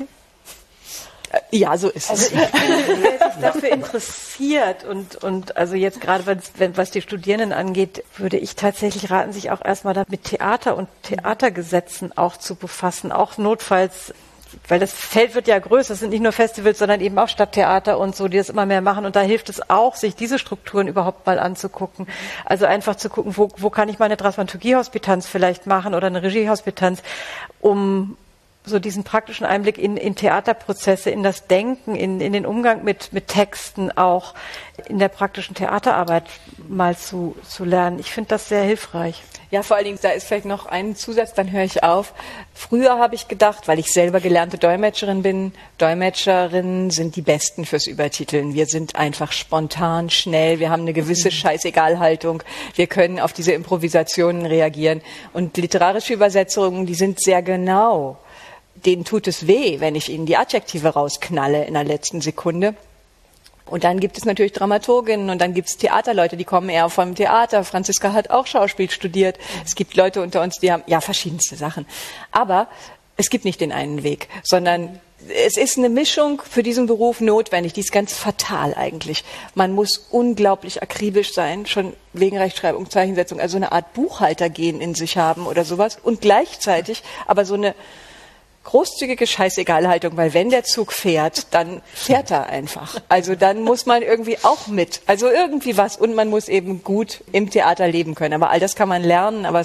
Ja, so ist es. Also ich bin, wer sich dafür interessiert und also jetzt gerade was die Studierenden angeht, würde ich tatsächlich raten, sich auch erstmal mit Theater und Theatergesetzen auch zu befassen, auch notfalls, weil das Feld wird ja größer, es sind nicht nur Festivals, sondern eben auch Stadttheater und so, die das immer mehr machen und da hilft es auch, sich diese Strukturen überhaupt mal anzugucken. Also einfach zu gucken, wo kann ich mal eine Dramaturgiehospitanz vielleicht machen oder eine Regiehospitanz, um so diesen praktischen Einblick in Theaterprozesse, in das Denken, in den Umgang mit Texten auch in der praktischen Theaterarbeit mal zu lernen. Ich finde das sehr hilfreich. Ja, vor allen Dingen, da ist vielleicht noch ein Zusatz, dann höre ich auf. Früher habe ich gedacht, weil ich selber gelernte Dolmetscherin bin, Dolmetscherinnen sind die Besten fürs Übertiteln. Wir sind einfach spontan, schnell, wir haben eine gewisse Scheißegal-Haltung, wir können auf diese Improvisationen reagieren. Und literarische Übersetzungen, die sind sehr genau. Denen tut es weh, wenn ich ihnen die Adjektive rausknalle in der letzten Sekunde. Und dann gibt es natürlich Dramaturginnen und dann gibt es Theaterleute, die kommen eher vom Theater. Franziska hat auch Schauspiel studiert. Es gibt Leute unter uns, die haben ja verschiedenste Sachen. Aber es gibt nicht den einen Weg, sondern es ist eine Mischung für diesen Beruf notwendig. Die ist ganz fatal eigentlich. Man muss unglaublich akribisch sein, schon wegen Rechtschreibung, Zeichensetzung, also eine Art Buchhaltergehen in sich haben oder sowas. Und gleichzeitig aber so eine großzügige Scheißegalhaltung, weil wenn der Zug fährt, dann fährt er einfach. Also dann muss man irgendwie auch mit. Also irgendwie was. Und man muss eben gut im Theater leben können. Aber all das kann man lernen, aber es sind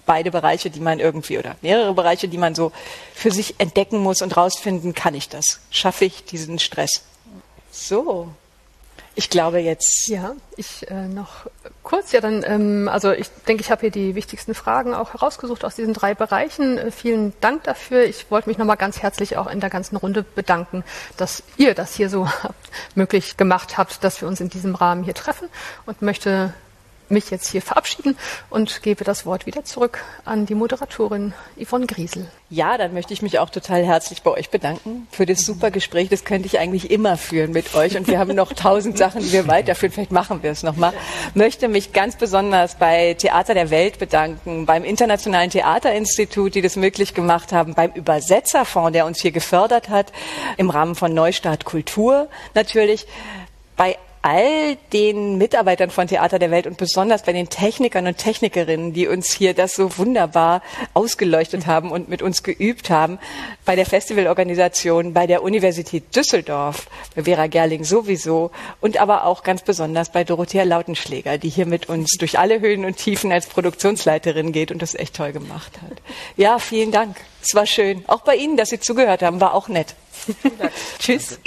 beide Bereiche, die man irgendwie, oder mehrere Bereiche, die man so für sich entdecken muss und rausfinden, kann ich das? Schaffe ich diesen Stress? So. Ich glaube jetzt. Ja, ich noch kurz. Ja, dann, also ich denke, ich habe hier die wichtigsten Fragen auch herausgesucht aus diesen 3 Bereichen. Vielen Dank dafür. Ich wollte mich nochmal ganz herzlich auch in der ganzen Runde bedanken, dass ihr das hier so möglich gemacht habt, dass wir uns in diesem Rahmen hier treffen, und möchte mich jetzt hier verabschieden und gebe das Wort wieder zurück an die Moderatorin Yvonne Griesel. Ja, dann möchte ich mich auch total herzlich bei euch bedanken für das super Gespräch. Das könnte ich eigentlich immer führen mit euch, und wir haben noch 1000 Sachen, die wir weiterführen. Vielleicht machen wir es nochmal. Möchte mich ganz besonders bei Theater der Welt bedanken, beim Internationalen Theaterinstitut, die das möglich gemacht haben, beim Übersetzerfonds, der uns hier gefördert hat, im Rahmen von Neustart Kultur natürlich, bei all den Mitarbeitern von Theater der Welt und besonders bei den Technikern und Technikerinnen, die uns hier das so wunderbar ausgeleuchtet haben und mit uns geübt haben, bei der Festivalorganisation, bei der Universität Düsseldorf, bei Vera Gerling sowieso, und aber auch ganz besonders bei Dorothea Lautenschläger, die hier mit uns durch alle Höhen und Tiefen als Produktionsleiterin geht und das echt toll gemacht hat. Ja, vielen Dank. Es war schön. Auch bei Ihnen, dass Sie zugehört haben, war auch nett. Tschüss.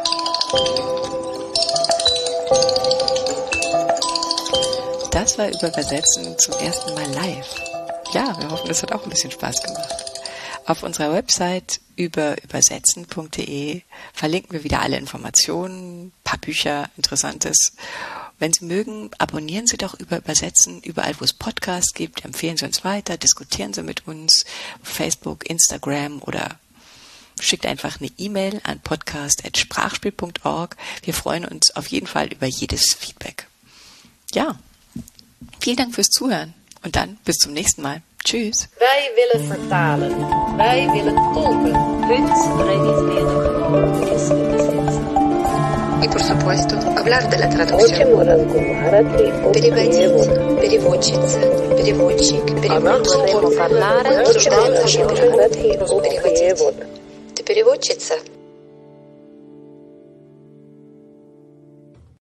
Das war Übersetzen zum ersten Mal live. Ja, wir hoffen, das hat auch ein bisschen Spaß gemacht. Auf unserer Website übersetzen.de verlinken wir wieder alle Informationen, ein paar Bücher, Interessantes. Wenn Sie mögen, abonnieren Sie doch Übersetzen überall, wo es Podcasts gibt. Empfehlen Sie uns weiter, diskutieren Sie mit uns auf Facebook, Instagram oder schickt einfach eine E-Mail an podcast@sprachspiel.org. Wir freuen uns auf jeden Fall über jedes Feedback. Ja, vielen Dank fürs Zuhören und dann bis zum nächsten Mal. Tschüss. Wij willen vertalen. Wij willen tolken. Y por supuesto, hablar de la traducción. Переводить, переводчица, переводчик, переводчик. Переводить. Ты переводчица?